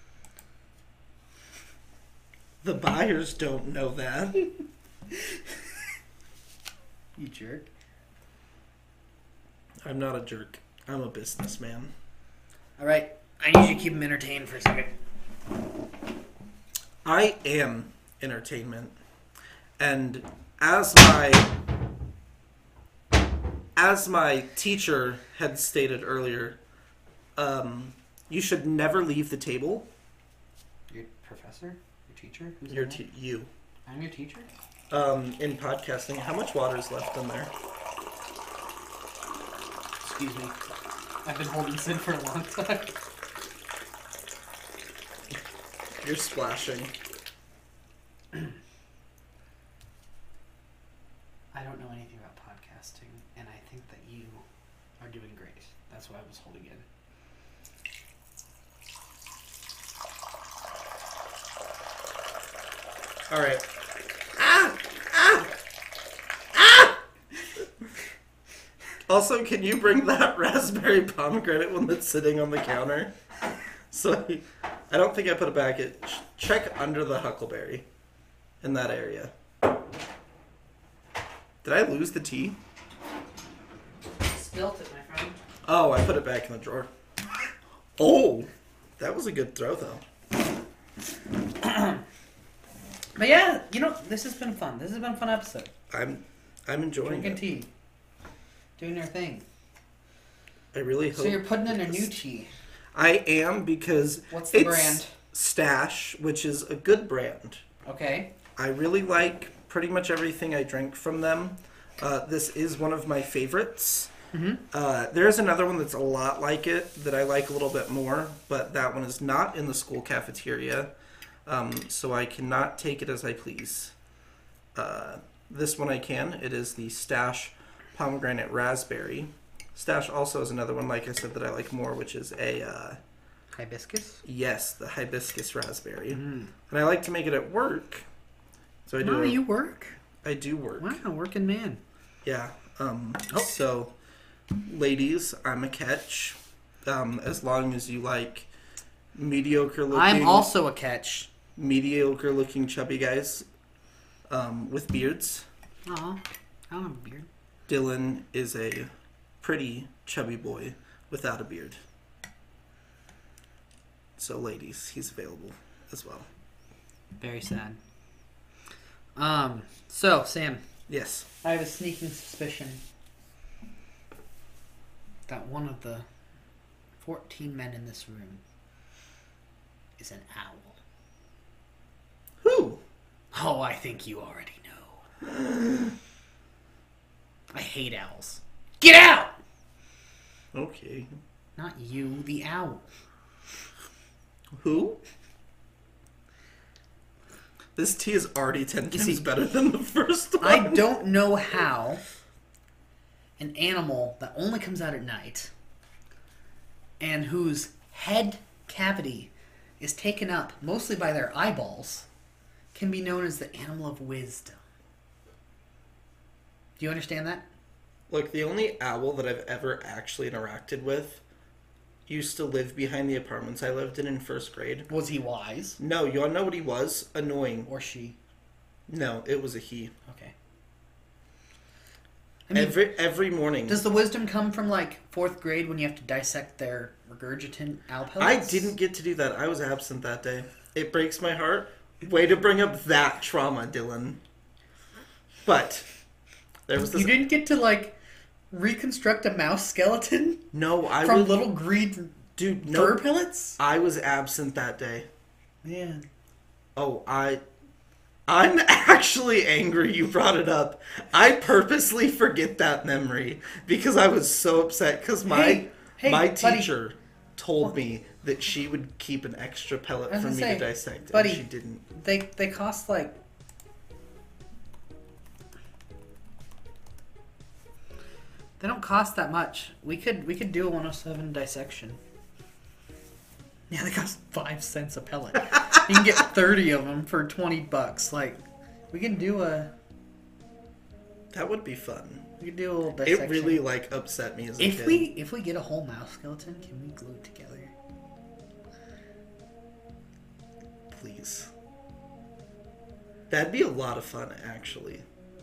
The buyers don't know that. You jerk. I'm not a jerk. I'm a businessman. All right. I need you to keep them entertained for a second. I am entertainment. And as my teacher had stated earlier, you should never leave the table. Your professor? Your teacher? Who's Your that? you. I'm your teacher? In podcasting, how much water is left in there? Excuse me. I've been holding Sid for a long time. You're splashing. I don't know anything about podcasting, and I think that you are doing great. That's why I was holding it. All right. Also, can you bring that raspberry pomegranate one that's sitting on the counter? So, I don't think I put it back. Check under the huckleberry in that area. Did I lose the tea? Spilt it, my friend. Oh, I put it back in the drawer. Oh, that was a good throw, though. But yeah, this has been fun. This has been a fun episode. I'm enjoying Drinking it. tea. Doing our thing. I really hope. So you're putting in a new tea. I am, because What's the it's brand? Stash, which is a good brand. Okay. I really like pretty much everything I drink from them. This is one of my favorites. Mm-hmm. There's another one that's a lot like it that I like a little bit more, but that one is not in the school cafeteria, so I cannot take it as I please. This one I can. It is the Stash Pomegranate Raspberry. Stash also has another one, like I said, that I like more, which is a... Hibiscus? yes, the Hibiscus Raspberry. Mm. And I like to make it at work. So I do. No, you work. I do work. Wow, working man. Yeah. So, ladies, I'm a catch. As long as you like mediocre looking. I'm also a catch. Mediocre looking chubby guys with beards. Aw, I don't have a beard. Dylan is a pretty chubby boy without a beard. So, ladies, he's available as well. Very sad. So, Sam, Yes. I have a sneaking suspicion that one of the 14 men in this room is an owl. Who? Oh, I think you already know. I hate owls. Get out! Okay. Not you, the owl. Who? This tea is already 10 times see, better than the first one. I don't know how an animal that only comes out at night and whose head cavity is taken up mostly by their eyeballs can be known as the animal of wisdom. Do you understand that? Look, the only owl that I've ever actually interacted with used to live behind the apartments I lived in first grade. Was he wise? No, you all know what he was? Annoying. Or she? No, it was a he. Okay. I mean, Every morning. does the wisdom come from like 4th grade when you have to dissect their regurgitant owl pellets? I didn't get to do that. I was absent that day. It breaks my heart. Way to bring up that trauma, Dylan. But there was this. You didn't get to like reconstruct a mouse skeleton No, I from would... little green Dude, fur no. pellets? I was absent that day. Man. Oh, I'm actually angry you brought it up. I purposely forget that memory because I was so upset because my buddy. teacher told me that she would keep an extra pellet for me to dissect, buddy, and she didn't. They cost like... They don't cost that much. We could do a 107 dissection. Yeah, they cost 5 cents a pellet. You can get 30 of them for $20. Like, we can do a... That would be fun. We could do a little dissection. It really like upset me as a kid. If we get a whole mouse skeleton, can we glue it together? Please. That'd be a lot of fun, actually.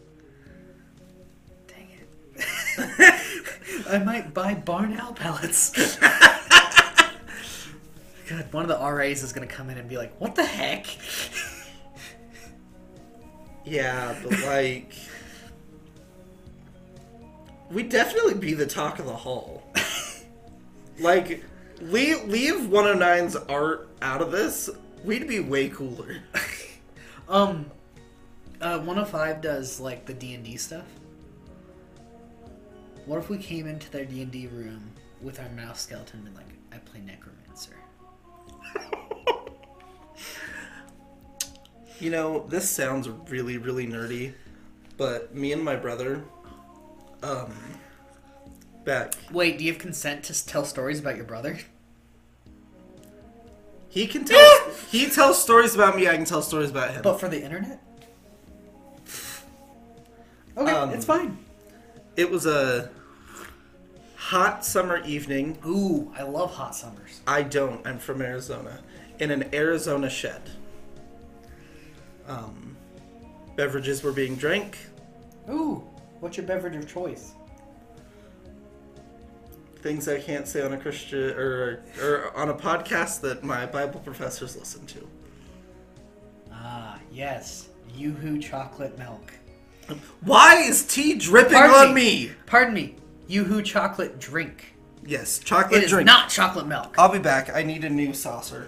Dang it. I might buy barn owl pellets. God, one of the RAs is going to come in and be like, what the heck? Yeah, but like... We'd definitely be the talk of the hall. Like, leave 109's art out of this, we'd be way cooler. 105 does, like, the D&D stuff. What if we came into their D&D room with our mouse skeleton and, like, I play Necromancer? You know, this sounds really, really nerdy, but me and my brother, back... Wait, do you have consent to tell stories about your brother? He can tell... He tells stories about me, I can tell stories about him. But for the internet? Okay, it's fine. It was a hot summer evening. Ooh, I love hot summers. I don't. I'm from Arizona. In an Arizona shed. Beverages were being drank. Ooh, what's your beverage of choice? Things I can't say on a Christian or on a podcast that my Bible professors listen to. Ah, yes. Yoo-hoo chocolate milk. Why is tea dripping on me? Pardon me. Yoo-hoo chocolate drink. Yes, chocolate It is drink. not chocolate milk. I'll be back. I need a new saucer.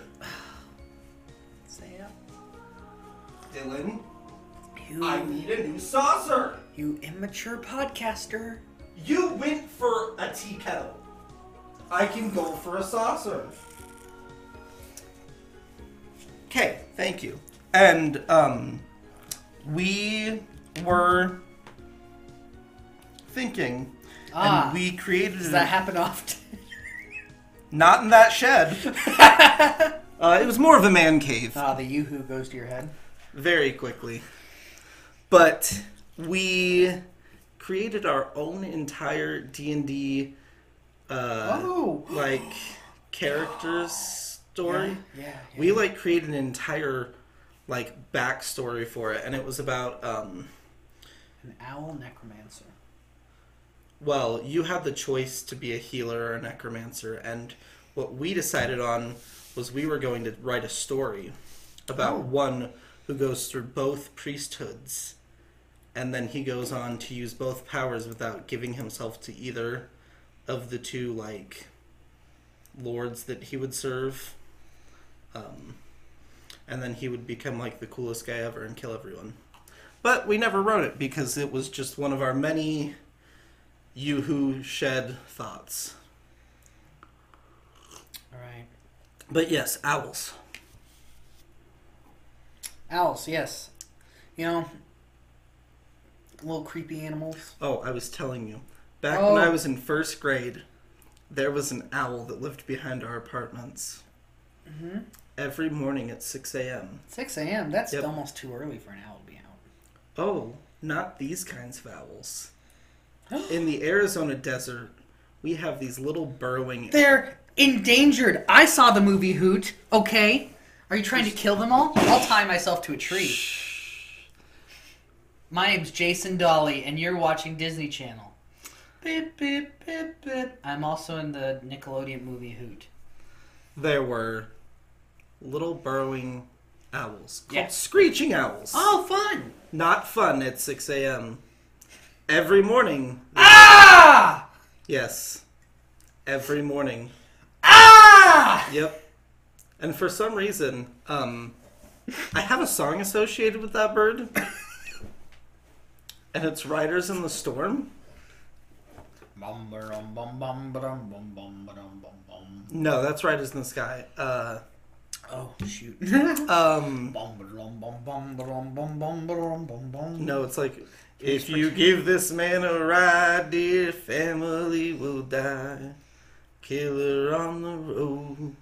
Sam? Dylan, I need a new saucer. You immature podcaster. You went for a tea kettle. I can go for a saucer. Okay, thank you. And we were thinking, and we created. Does that happen often? Not in that shed. It was more of a man cave. Ah, the yoo-hoo goes to your head. Very quickly. But we created our own entire D&D like characters story. Yeah. We like created an entire like backstory for it, and it was about an owl necromancer. Well, you had the choice to be a healer or a necromancer, and what we decided on was we were going to write a story about one who goes through both priesthoods, and then he goes on to use both powers without giving himself to either of the two, like, lords that he would serve. And then he would become, like, the coolest guy ever and kill everyone. But we never wrote it because it was just one of our many Yoo-hoo shed thoughts. Alright. But yes, owls. Owls, yes. You know, little creepy animals. Oh, I was telling you. Back when I was in first grade, there was an owl that lived behind our apartments. Mm-hmm. Every morning at 6 a.m. 6 a.m.? That's almost too early for an owl to be out. Oh, not these kinds of owls. In the Arizona desert, we have these little burrowing... They're endangered. I saw the movie Hoot, okay? Are you trying to kill them all? I'll tie myself to a tree. Shh. My name's Jason Dolly, and you're watching Disney Channel. Beep, beep, beep, beep. I'm also in the Nickelodeon movie Hoot. There were little burrowing owls called screeching owls. Oh, fun! Not fun at 6 a.m. Every morning. Ah! Ah! Yes. Every morning. Ah! Yep. And for some reason, I have a song associated with that bird. And it's Riders in the Storm. No, that's Riders in the Sky. Oh, shoot. No, it's like, if you give this man a ride, dear family will die. Killer on the road.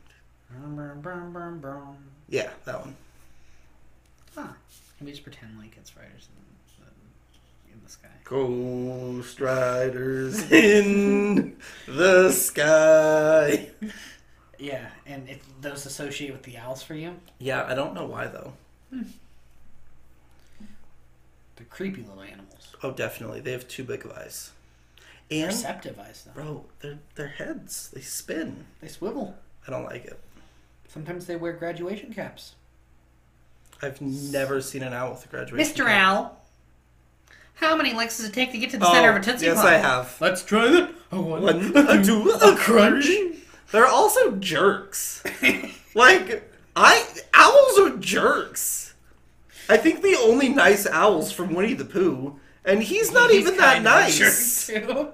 Yeah, that one. Huh. Can we just pretend like it's Riders in the Sky? Ghost Riders in the Sky. Yeah, and those associate with the owls for you? Yeah, I don't know why though. They're creepy little animals. Oh, definitely. They have too big of eyes. And, Perceptive eyes, though. bro, their heads, they spin. They swivel. I don't like it. Sometimes they wear graduation caps. I've never seen an owl with a graduation Mr. cap. Owl, how many licks does it take to get to the center of a Tootsie yes, Pop? I have. Let's try that. One, two, a crunch. They're also jerks. Owls are jerks. I think the only nice owl's from Winnie the Pooh, and he's not even that kind of a nice. jerk, too.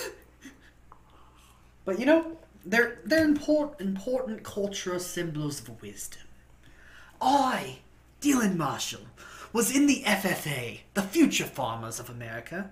But you know, they're important cultural symbols of wisdom. I, Dylan Marshall, was in the FFA, the Future Farmers of America.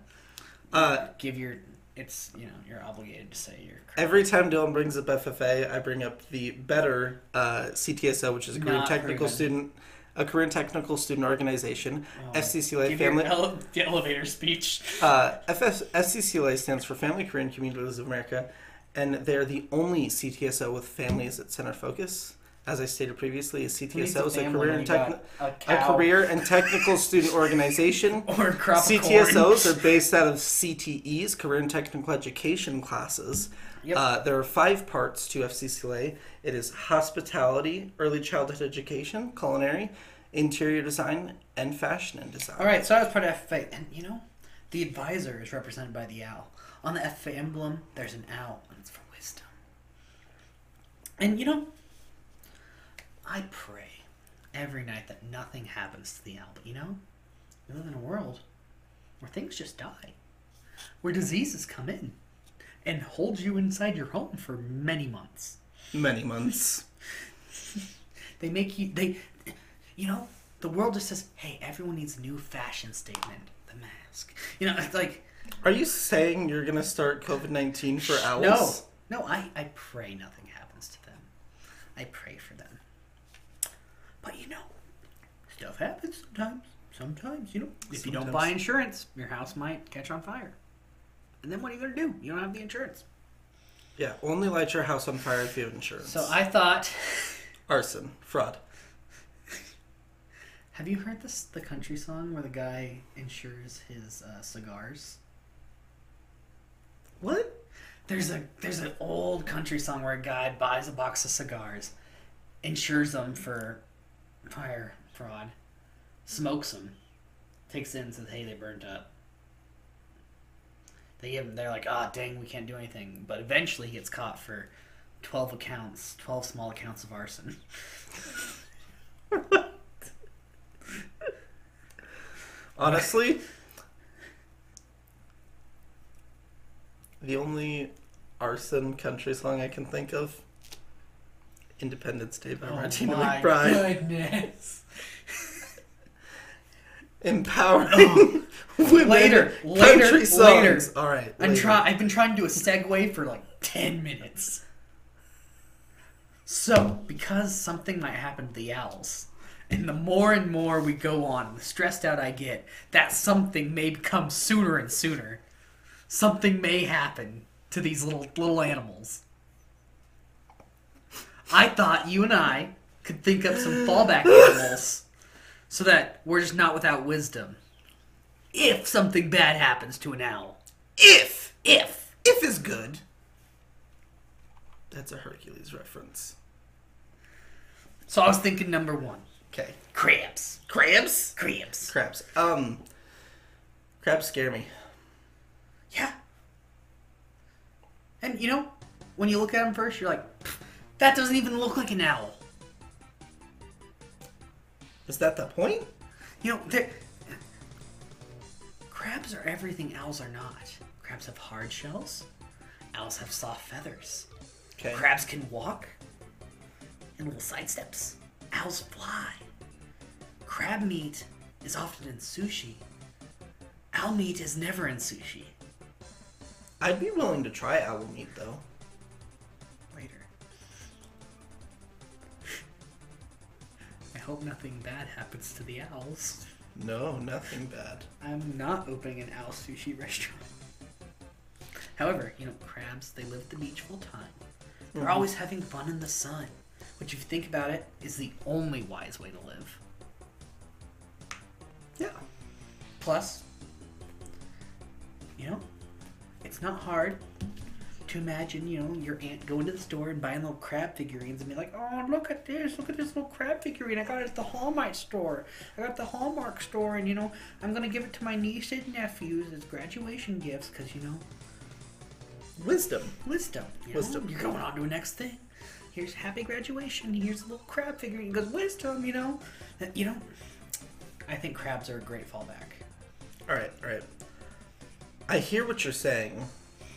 You're obligated to say you're correct. Every time Dylan brings up FFA, I bring up the better CTSO, which is a career technical student organization. FCCLA Give family. the elevator speech. FCCLA stands for Family, Career, and Communities of America, and they're the only CTSO with families at center focus. As I stated previously, a CTSO is a career and technical student organization. Or a crop of CTSOs corn. are based out of CTEs, career and technical education classes. Yep. There are 5 parts to FCCLA. It is hospitality, early childhood education, culinary, interior design, and fashion and design. All right, so I was part of FFA, and you know, the advisor is represented by the owl. On the FFA emblem, there's an owl, and it's for wisdom. And you know, I pray every night that nothing happens to the owl. But you know, we live in a world where things just die, where diseases come in and hold you inside your home for many months. Many months. They make you, you know, the world just says, hey, everyone needs a new fashion statement, the mask. You know, it's like... Are you saying you're going to start COVID-19 for owls? No, I pray nothing happens to them. I pray for them. But, you know, stuff happens sometimes, you know. If you don't buy insurance, your house might catch on fire. And then what are you going to do? You don't have the insurance. Yeah, only light your house on fire if you have insurance. So I thought... Arson. Fraud. Have you heard the country song where the guy insures his cigars? What? There's an old country song where a guy buys a box of cigars, insures them for fire fraud, smokes them, takes it in and says, hey, they burnt up. They're like, dang, we can't do anything. But eventually he gets caught for 12 small accounts of arson. Honestly, the only arson country song I can think of, Independence Day by Martina McBride. Oh my goodness. Empowering women. Later. Country songs. All right. I've been trying to do a segue for like 10 minutes. So, because something might happen to the owls, and the more and more we go on, the stressed out I get, that something may come sooner and sooner. Something may happen to these little animals. I thought you and I could think up some fallback animals so that we're just not without wisdom. If something bad happens to an owl. If is good. That's a Hercules reference. So I was thinking number 1. Okay. Crabs. Crabs? Crabs. Crabs. Crabs scare me. Yeah. And you know, when you look at them first, you're like, that doesn't even look like an owl. Is that the point? You know, crabs are everything owls are not. Crabs have hard shells. Owls have soft feathers. Okay. Crabs can walk in little side steps. Owls fly. Crab meat is often in sushi. Owl meat is never in sushi. I'd be willing to try owl meat, though. Later. I hope nothing bad happens to the owls. No, nothing bad. I'm not opening an owl sushi restaurant. However, you know, crabs, they live at the beach full time. They're always having fun in the sun, which if you think about it, is the only wise way to live. Yeah. Plus, you know, it's not hard to imagine, you know, your aunt going to the store and buying little crab figurines and be like, oh, look at this little crab figurine. I got it at the Hallmark store. I got it at the Hallmark store, and, you know, I'm going to give it to my niece and nephews as graduation gifts because, you know, Wisdom. wisdom. You know? Wisdom. You're going on to the next thing. Here's happy graduation. Here's a little crab figurine. Because wisdom, you know. You know, I think crabs are a great fallback. All right, all right. I hear what you're saying.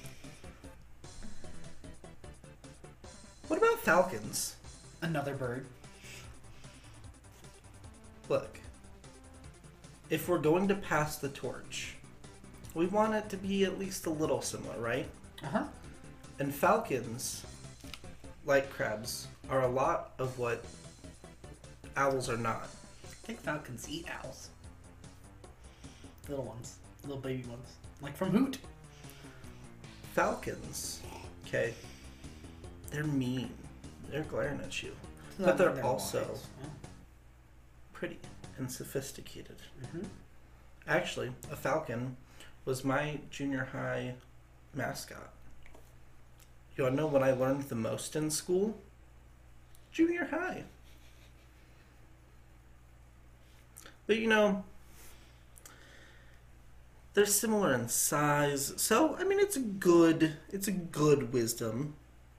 What about falcons? Another bird. Look, if we're going to pass the torch, we want it to be at least a little similar, right? Uh-huh. And falcons, like crabs, are a lot of what owls are not. I think falcons eat owls. Little ones. Little baby ones. Like from Hoot. Falcons, okay, they're mean. They're glaring at you. So But they're they're also wise. pretty and sophisticated. Mm-hmm. Actually, a falcon was my junior high mascot. You want to know when I learned the most in school? Junior high. But you know, they're similar in size, so I mean it's a good wisdom.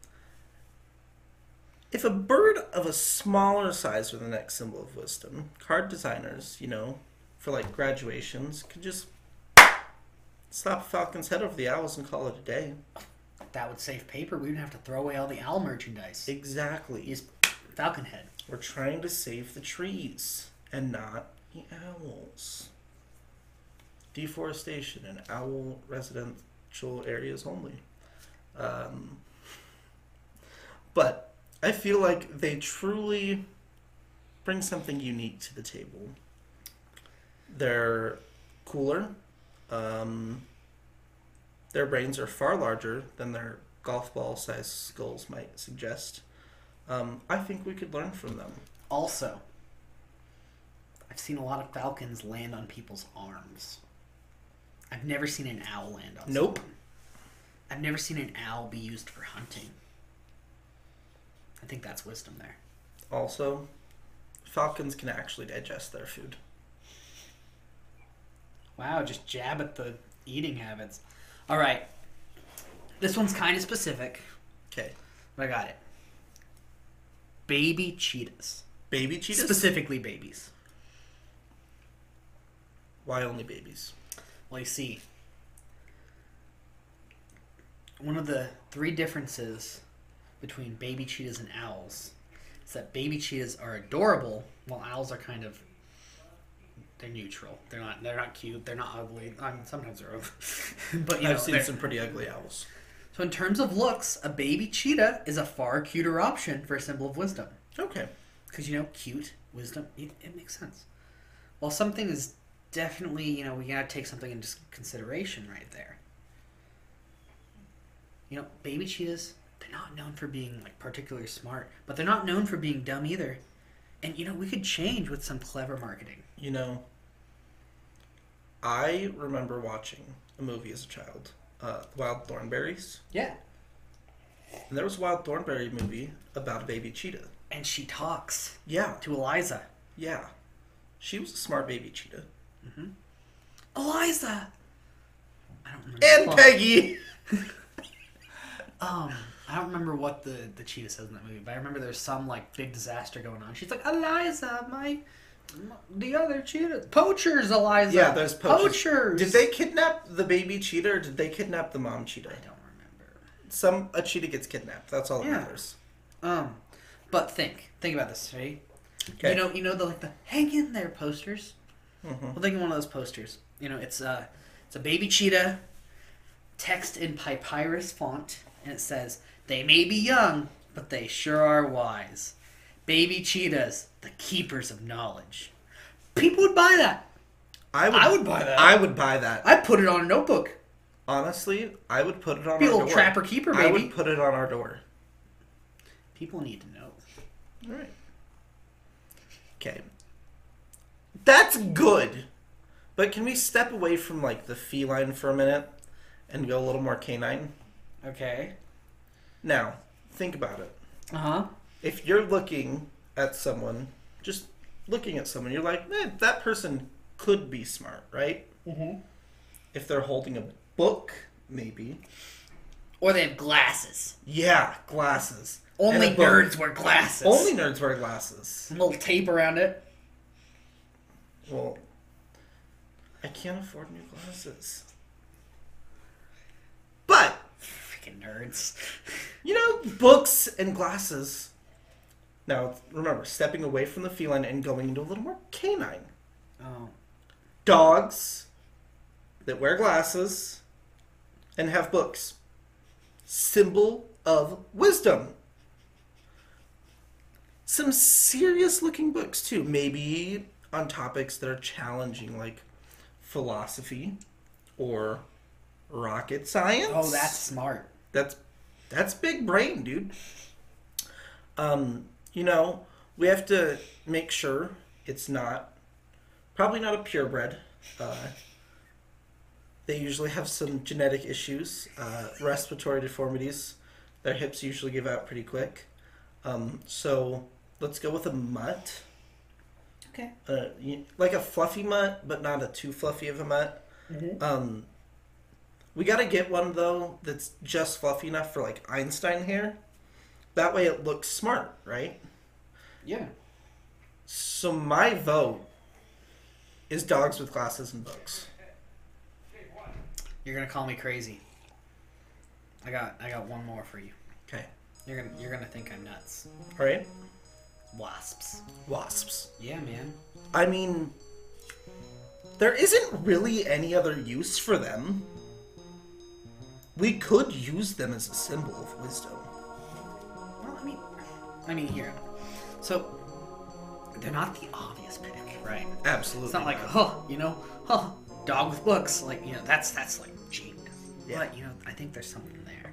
If a bird of a smaller size were the next symbol of wisdom, card designers, you know, for like graduations, could just slap a falcon's head over the owls and call it a day. That would save paper. We wouldn't have to throw away all the owl merchandise. Exactly. Use falcon head. We're trying to save the trees and not the owls. Deforestation in owl residential areas only. But I feel like they truly bring something unique to the table. They're cooler. Their brains are far larger than their golf ball sized skulls might suggest. I think we could learn from them. Also, I've seen a lot of falcons land on people's arms. I've never seen an owl land on Nope. someone. I've never seen an owl be used for hunting. I think that's wisdom there. Also, falcons can actually digest their food. Wow, just jab at the eating habits. All right. This one's kind of specific, Okay. but I got it. Baby cheetahs. Baby cheetahs? Specifically babies. Why only babies? Well, you see, one of the three differences between baby cheetahs and owls is that baby cheetahs are adorable, while owls are kind of, they're neutral. They're not cute. They're not ugly. I mean, sometimes they're ugly, but you know, I've seen they're- some pretty ugly owls. So in terms of looks, a baby cheetah is a far cuter option for a symbol of wisdom. Okay. Because, you know, cute, wisdom, it makes sense. While something is definitely, you know, we gotta take something into consideration right there. You know, baby cheetahs, they're not known for being, like, particularly smart, but they're not known for being dumb either. And, you know, we could change with some clever marketing. You know, I remember watching a movie as a child, Wild Thornberrys. Yeah. And there was a Wild Thornberry movie about a baby cheetah. And she talks Yeah, to Eliza. yeah. She was a smart baby cheetah. Eliza! I don't remember. And the plot. Peggy! I don't remember what the cheetah says in that movie, but I remember there's some like big disaster going on. She's like, Eliza, the other cheetah, poachers, Eliza. Yeah, there's poachers. Did they kidnap the baby cheetah, or did they kidnap the mom cheetah? I don't remember. A cheetah gets kidnapped. That's all that matters. But think about this, right? Okay. You know the hang in there posters. Mm-hmm. Well, think of one of those posters. It's a baby cheetah, text in papyrus font, and it says, "They may be young, but they sure are wise. Baby cheetahs, the keepers of knowledge." People would buy that. I would buy that. I would buy that. I'd put it on a notebook. Honestly, I would put it on Be our a little door. trapper keeper, baby. I would put it on our door. People need to know. All right. Okay. That's good. But can we step away from like the feline for a minute and go a little more canine? Okay. Now, think about it. Uh-huh. If you're looking at someone, just looking at someone, you're like, that person could be smart, right? Mm-hmm. If they're holding a book, maybe. Or they have glasses. Yeah, glasses. Only nerds wear glasses. Only nerds wear glasses. A little tape around it. Well, I can't afford new glasses. But, freaking nerds. Books and glasses. Now, remember, stepping away from the feline and going into a little more canine. Oh. Dogs that wear glasses and have books. Symbol of wisdom. Some serious looking books too. Maybe on topics that are challenging, like philosophy or rocket science. Oh, that's smart. That's big brain, dude. We have to make sure it's probably not a purebred. They usually have some genetic issues, respiratory deformities. Their hips usually give out pretty quick. So let's go with a mutt. Okay. Like a fluffy mutt, but not a too fluffy of a mutt. Mm-hmm. We gotta get one, though, that's just fluffy enough for, like, Einstein hair. That way it looks smart, right? Yeah. So my vote is dogs with glasses and books. You're gonna call me crazy. I got one more for you. Okay. You're gonna think I'm nuts. All right. Wasps. Wasps. Yeah, man. I mean, there isn't really any other use for them. We could use them as a symbol of wisdom. Well, I mean here. So they're not the obvious pick, right? Absolutely. It's not like, dog with books. Like, that's like genius. Yeah. But I think there's something there.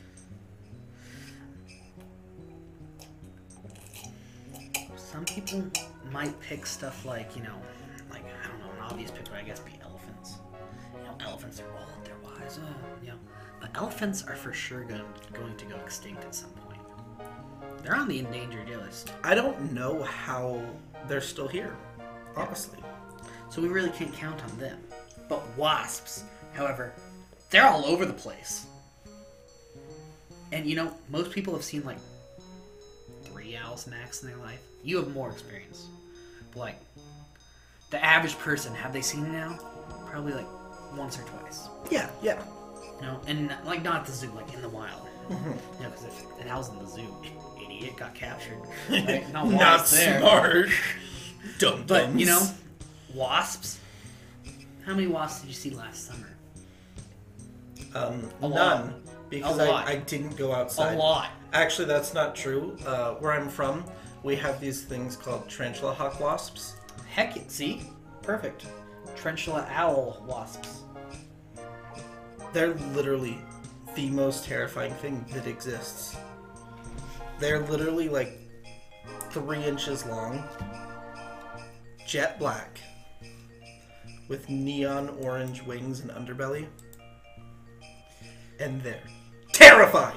Some people might pick stuff like, I don't know, an obvious pick would I guess be elephants. Elephants are old, they're wise. But elephants are for sure going to go extinct at some point. They're on the endangered list. I don't know how they're still here, honestly. So we really can't count on them. But wasps, however, they're all over the place. And most people have seen like 3 owls max in their life. You have more experience. But like, the average person, have they seen an owl? Probably like once or twice. Yeah. And like not at the zoo, like in the wild. Because if an owl's in the zoo, idiot, got captured. Right? Not smart. Dumb. But wasps. How many wasps did you see last summer? None. Because I didn't go outside. A lot. Actually, that's not true. Where I'm from, we have these things called tarantula hawk wasps. Heck, see? Perfect. Tarantula owl wasps. They're literally the most terrifying thing that exists. They're literally like 3 inches long, jet black, with neon orange wings and underbelly. And they're terrifying!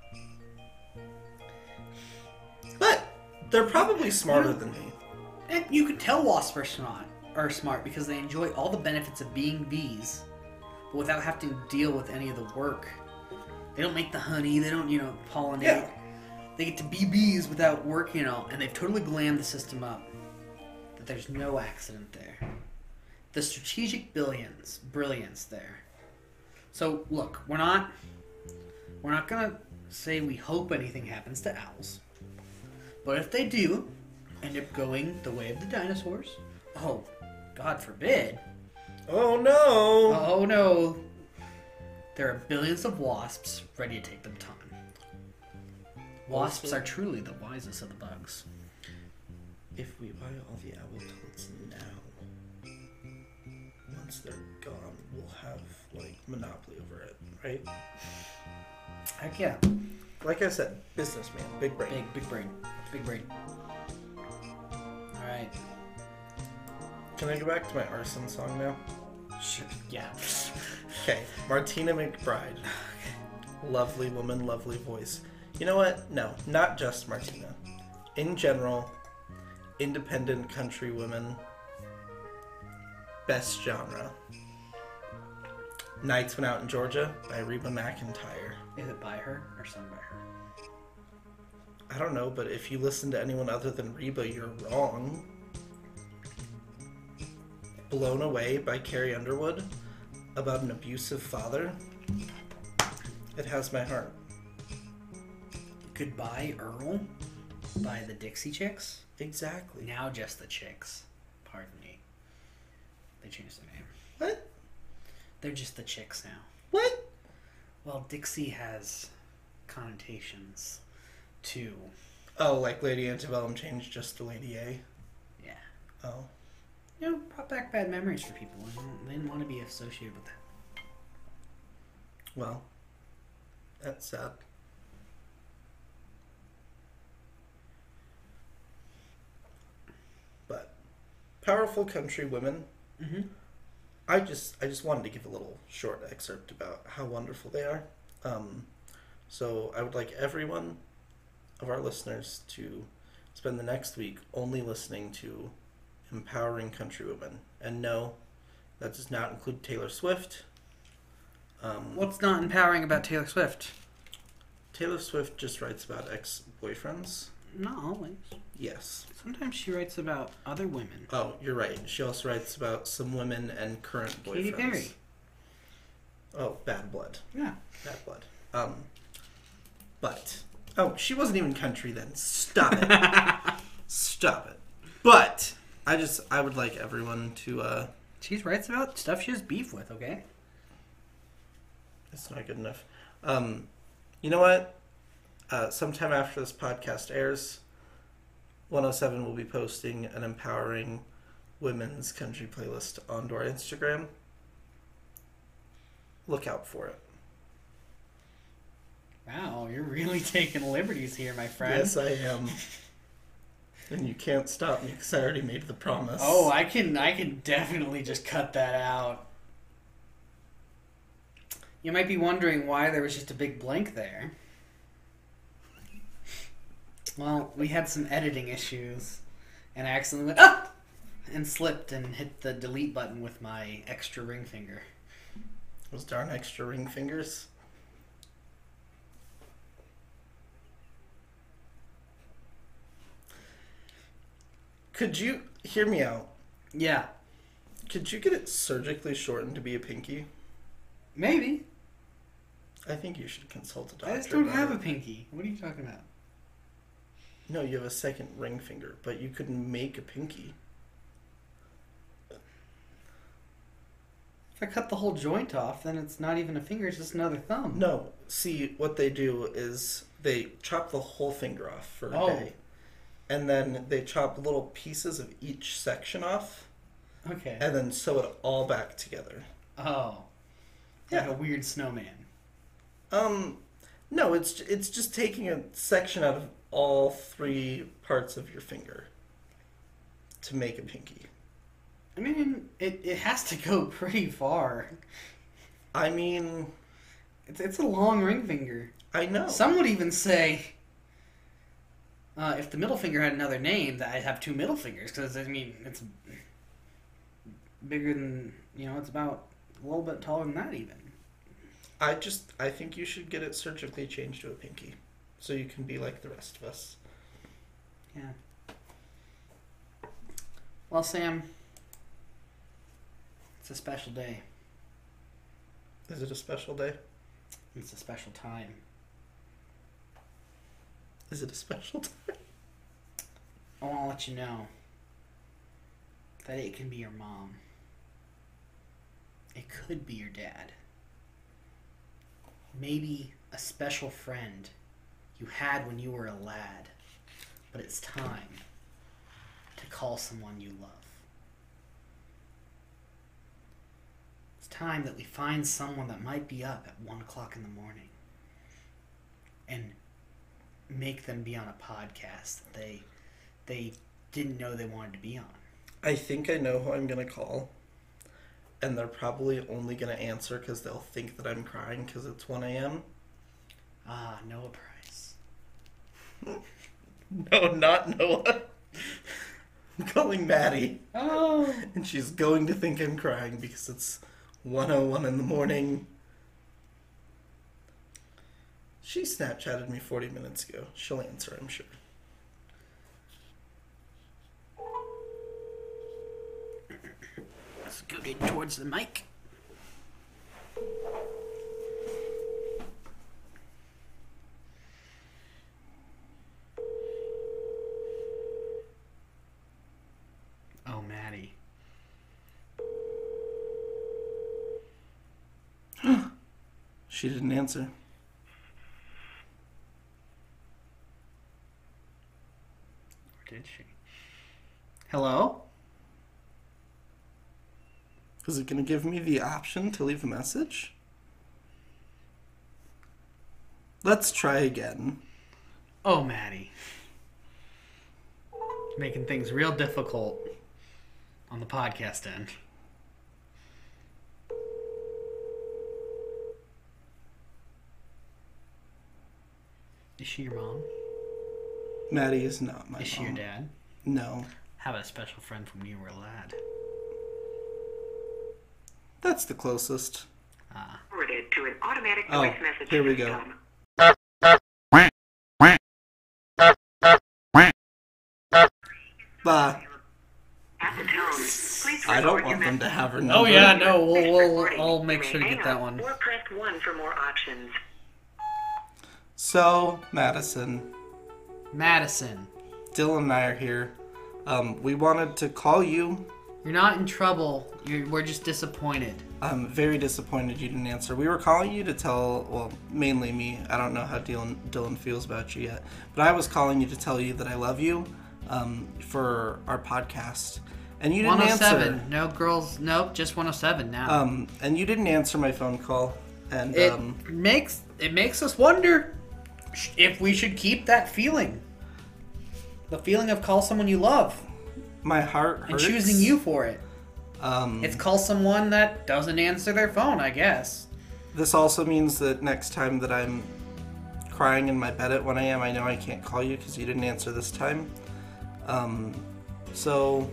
But they're probably smarter than me. And you can tell wasps are smart because they enjoy all the benefits of being bees, but without having to deal with any of the work They don't make the honey. They don't, pollinate. Yeah. They get to be bees without working all, and they've totally glammed the system up. That there's no accident there. The strategic brilliance there. So look, we're not gonna say we hope anything happens to owls, but if they do end up going the way of the dinosaurs, oh, God forbid. Oh no! Oh no. There are billions of wasps ready to take them on. Wasps are truly the wisest of the bugs. If we buy all the owl pelts now, once they're gone, we'll have, like, monopoly over it, right? Heck yeah. Like I said, businessman, big brain. Big brain. Big brain. Alright. Can I go back to my arson song now? Sure. Yeah. Okay, Martina McBride. Lovely woman, lovely voice. You know what? No, not just Martina. In general, independent country women, best genre. Nights Went Out in Georgia by Reba McEntire. Is it by her or sung by her? I don't know, but if you listen to anyone other than Reba, you're wrong. Blown Away by Carrie Underwood, about an abusive father. It has my heart. Goodbye Earl by the Dixie Chicks. Exactly. Now just the Chicks. Pardon me. They changed their name. What? They're just the Chicks now. What? Well, Dixie has connotations to... Oh, like Lady Antebellum changed just to Lady A? Yeah. Oh. Brought back bad memories for people. They didn't want to be associated with that. Well, that's sad. But powerful country women. Mm-hmm. I just wanted to give a little short excerpt about how wonderful they are. So I would like everyone of our listeners to spend the next week only listening to empowering country women. And no, that does not include Taylor Swift. What's not empowering about Taylor Swift? Taylor Swift just writes about ex-boyfriends. Not always. Yes. Sometimes she writes about other women. Oh, you're right. She also writes about some women and current boyfriends. Katy Perry. Oh, Bad Blood. Yeah. Bad Blood. But oh, she wasn't even country then. Stop it. Stop it. But I would like everyone to She writes about stuff she has beef with, okay? That's not good enough. You know what? Sometime after this podcast airs, 107 will be posting an empowering women's country playlist onto our Instagram. Look out for it. Wow, you're really taking liberties here, my friend. Yes, I am. And you can't stop me because I already made the promise. Oh, I can definitely just cut that out. You might be wondering why there was just a big blank there. Well, we had some editing issues, and I accidentally went, ah! And slipped and hit the delete button with my extra ring finger. Those darn extra ring fingers. Could you hear me out? Yeah. Could you get it surgically shortened to be a pinky? Maybe. I think you should consult a doctor. I just don't about have it. a pinky. What are you talking about? No, you have a second ring finger, but you could make a pinky. If I cut the whole joint off, then it's not even a finger, it's just another thumb. No, see, what they do is they chop the whole finger off for a day. And then they chop little pieces of each section off. Okay. And then sew it all back together. Oh. Like a weird snowman. No, it's just taking a section out of all three parts of your finger to make a pinky. I mean, it has to go pretty far. I mean... It's a long ring finger. I know. Some would even say, if the middle finger had another name, that I'd have two middle fingers. Because, I mean, it's bigger than, it's about a little bit taller than that even. I think you should get it surgically changed to a pinky. So you can be like the rest of us. Yeah. Well, Sam, it's a special day. Is it a special day? It's a special time. Is it a special time? I want to let you know that it can be your mom. It could be your dad. Maybe a special friend you had when you were a lad. But it's time to call someone you love. It's time that we find someone that might be up at 1 o'clock in the morning and make them be on a podcast that they didn't know they wanted to be on. I think I know who I'm going to call. And they're probably only going to answer because they'll think that I'm crying because it's 1 a.m. Ah, Noah Price. No, not Noah. I'm calling Maddie. Oh. And she's going to think I'm crying because it's 1:01 in the morning. She Snapchatted me 40 minutes ago. She'll answer, I'm sure. Scooted towards the mic. Oh, Maddie. She didn't answer. Or did she? Hello? Is it going to give me the option to leave a message? Let's try again. Oh, Maddie. Making things real difficult on the podcast end. Is she your mom? Maddie is not my mom. Is she your dad? No. How about a special friend from when you were a lad? That's the closest. Forwarded to an automatic voice message here we go. system. Bye. At the tone, please I don't record your want them to message. have her number. Oh yeah, no, we'll Recording. I'll make You sure to may get hang that up one. Or press 1 for more options. So, Madison, Madison, Dylan and I are here. We wanted to call you. you're not in trouble. We're just disappointed. I'm very disappointed you didn't answer. We were calling you to tell, well, mainly me. I don't know how Dylan feels about you yet. But I was calling you to tell you that I love you for our podcast. And you didn't 107. answer. No girls. Nope. Just 107 now. And you didn't answer my phone call. And It makes us wonder if we should keep that feeling. The feeling of call someone you love my heart and hurts. choosing you for it. It's call someone that doesn't answer their phone, I guess. This also means that next time that I'm crying in my bed at 1 a.m., I know I can't call you because you didn't answer this time. So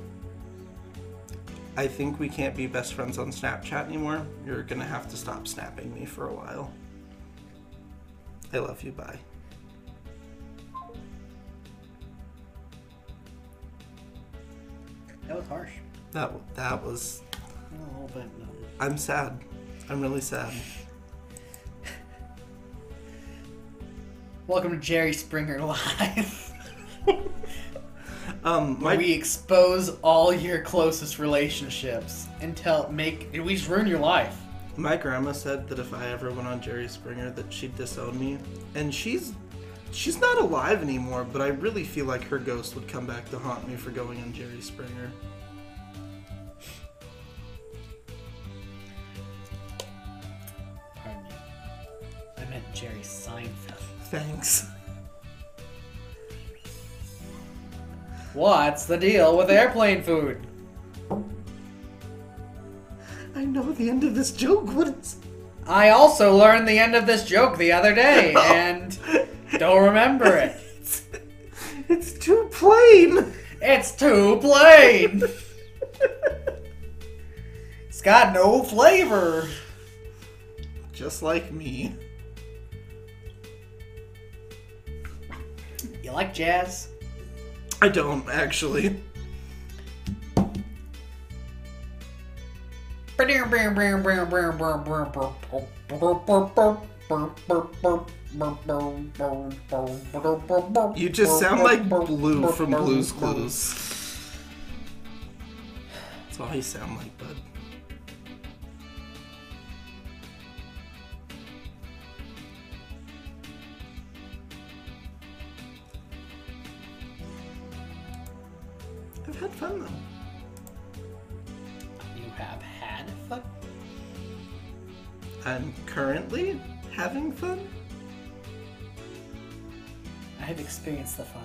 I think we can't be best friends on Snapchat anymore. You're going to have to stop snapping me for a while. I love you. Bye. That was harsh. That was... A little bit. No. I'm sad. I'm really sad. Welcome to Jerry Springer Live. My We expose all your closest relationships and we just ruin your life. My grandma said that if I ever went on Jerry Springer that she'd disown me. And she's not alive anymore, but I really feel like her ghost would come back to haunt me for going on Jerry Springer. Pardon me. I meant Jerry Seinfeld. Thanks. What's the deal with airplane food? I know the end of this joke. What is... I also learned the end of this joke the other day and don't remember it. It's too plain. It's too plain. It's got no flavor. Just like me. You like jazz? I don't, actually. You just sound like Blue from Blue's Clues. That's all you sound like, bud. I've had fun, though. You have had fun? I'm currently having fun. I have experienced the fun.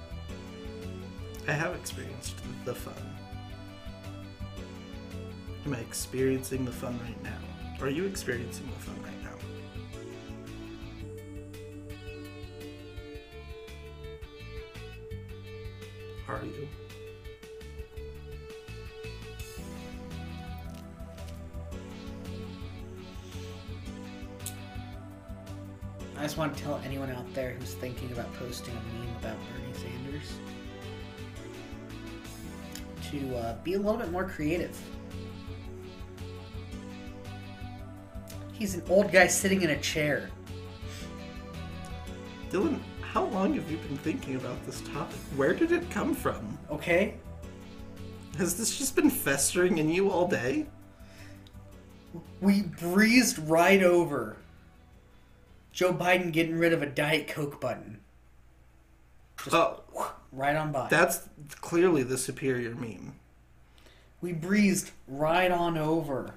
I have experienced the fun. Am I experiencing the fun right now? Or are you experiencing the fun right now? Are you? I just want to tell anyone out there who's thinking about posting a meme about Bernie Sanders to be a little bit more creative. He's an old guy sitting in a chair. Dylan, how long have you been thinking about this topic? Where did it come from? Okay? Has this just been festering in you all day? We breezed right over Joe Biden getting rid of a Diet Coke button. Oh, Right on by. that's clearly the superior meme. We breezed right on over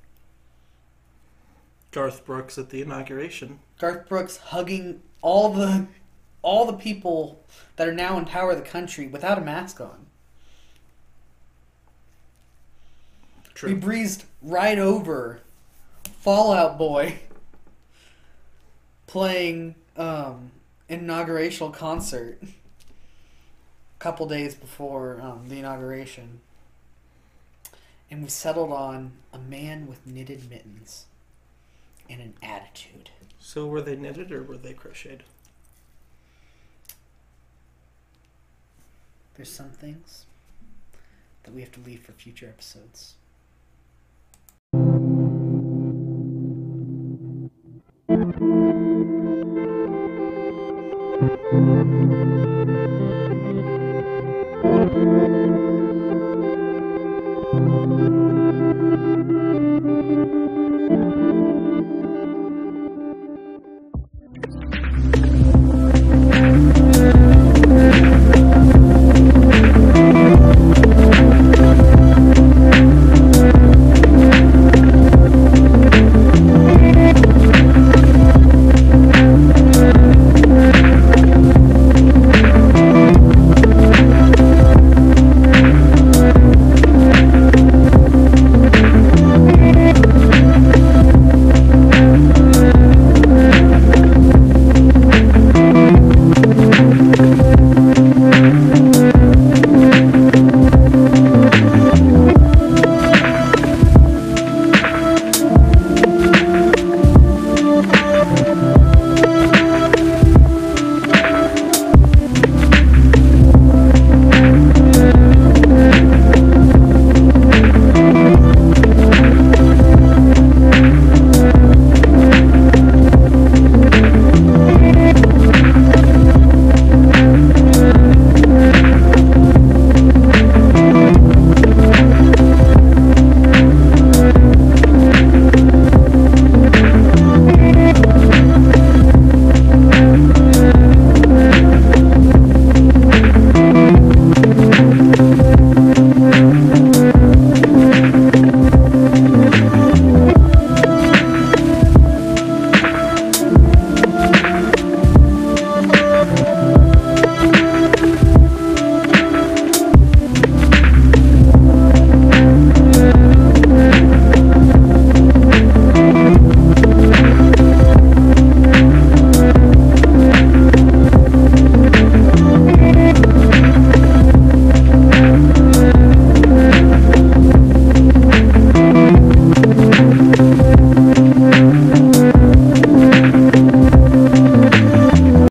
Garth Brooks at the inauguration. Garth Brooks hugging all the people that are now in power of the country without a mask on. True. We breezed right over Fall Out Boy playing inaugurational concert a couple days before the inauguration. And we settled on a man with knitted mittens and an attitude. So were they knitted or were they crocheted? There's some things that we have to leave for future episodes.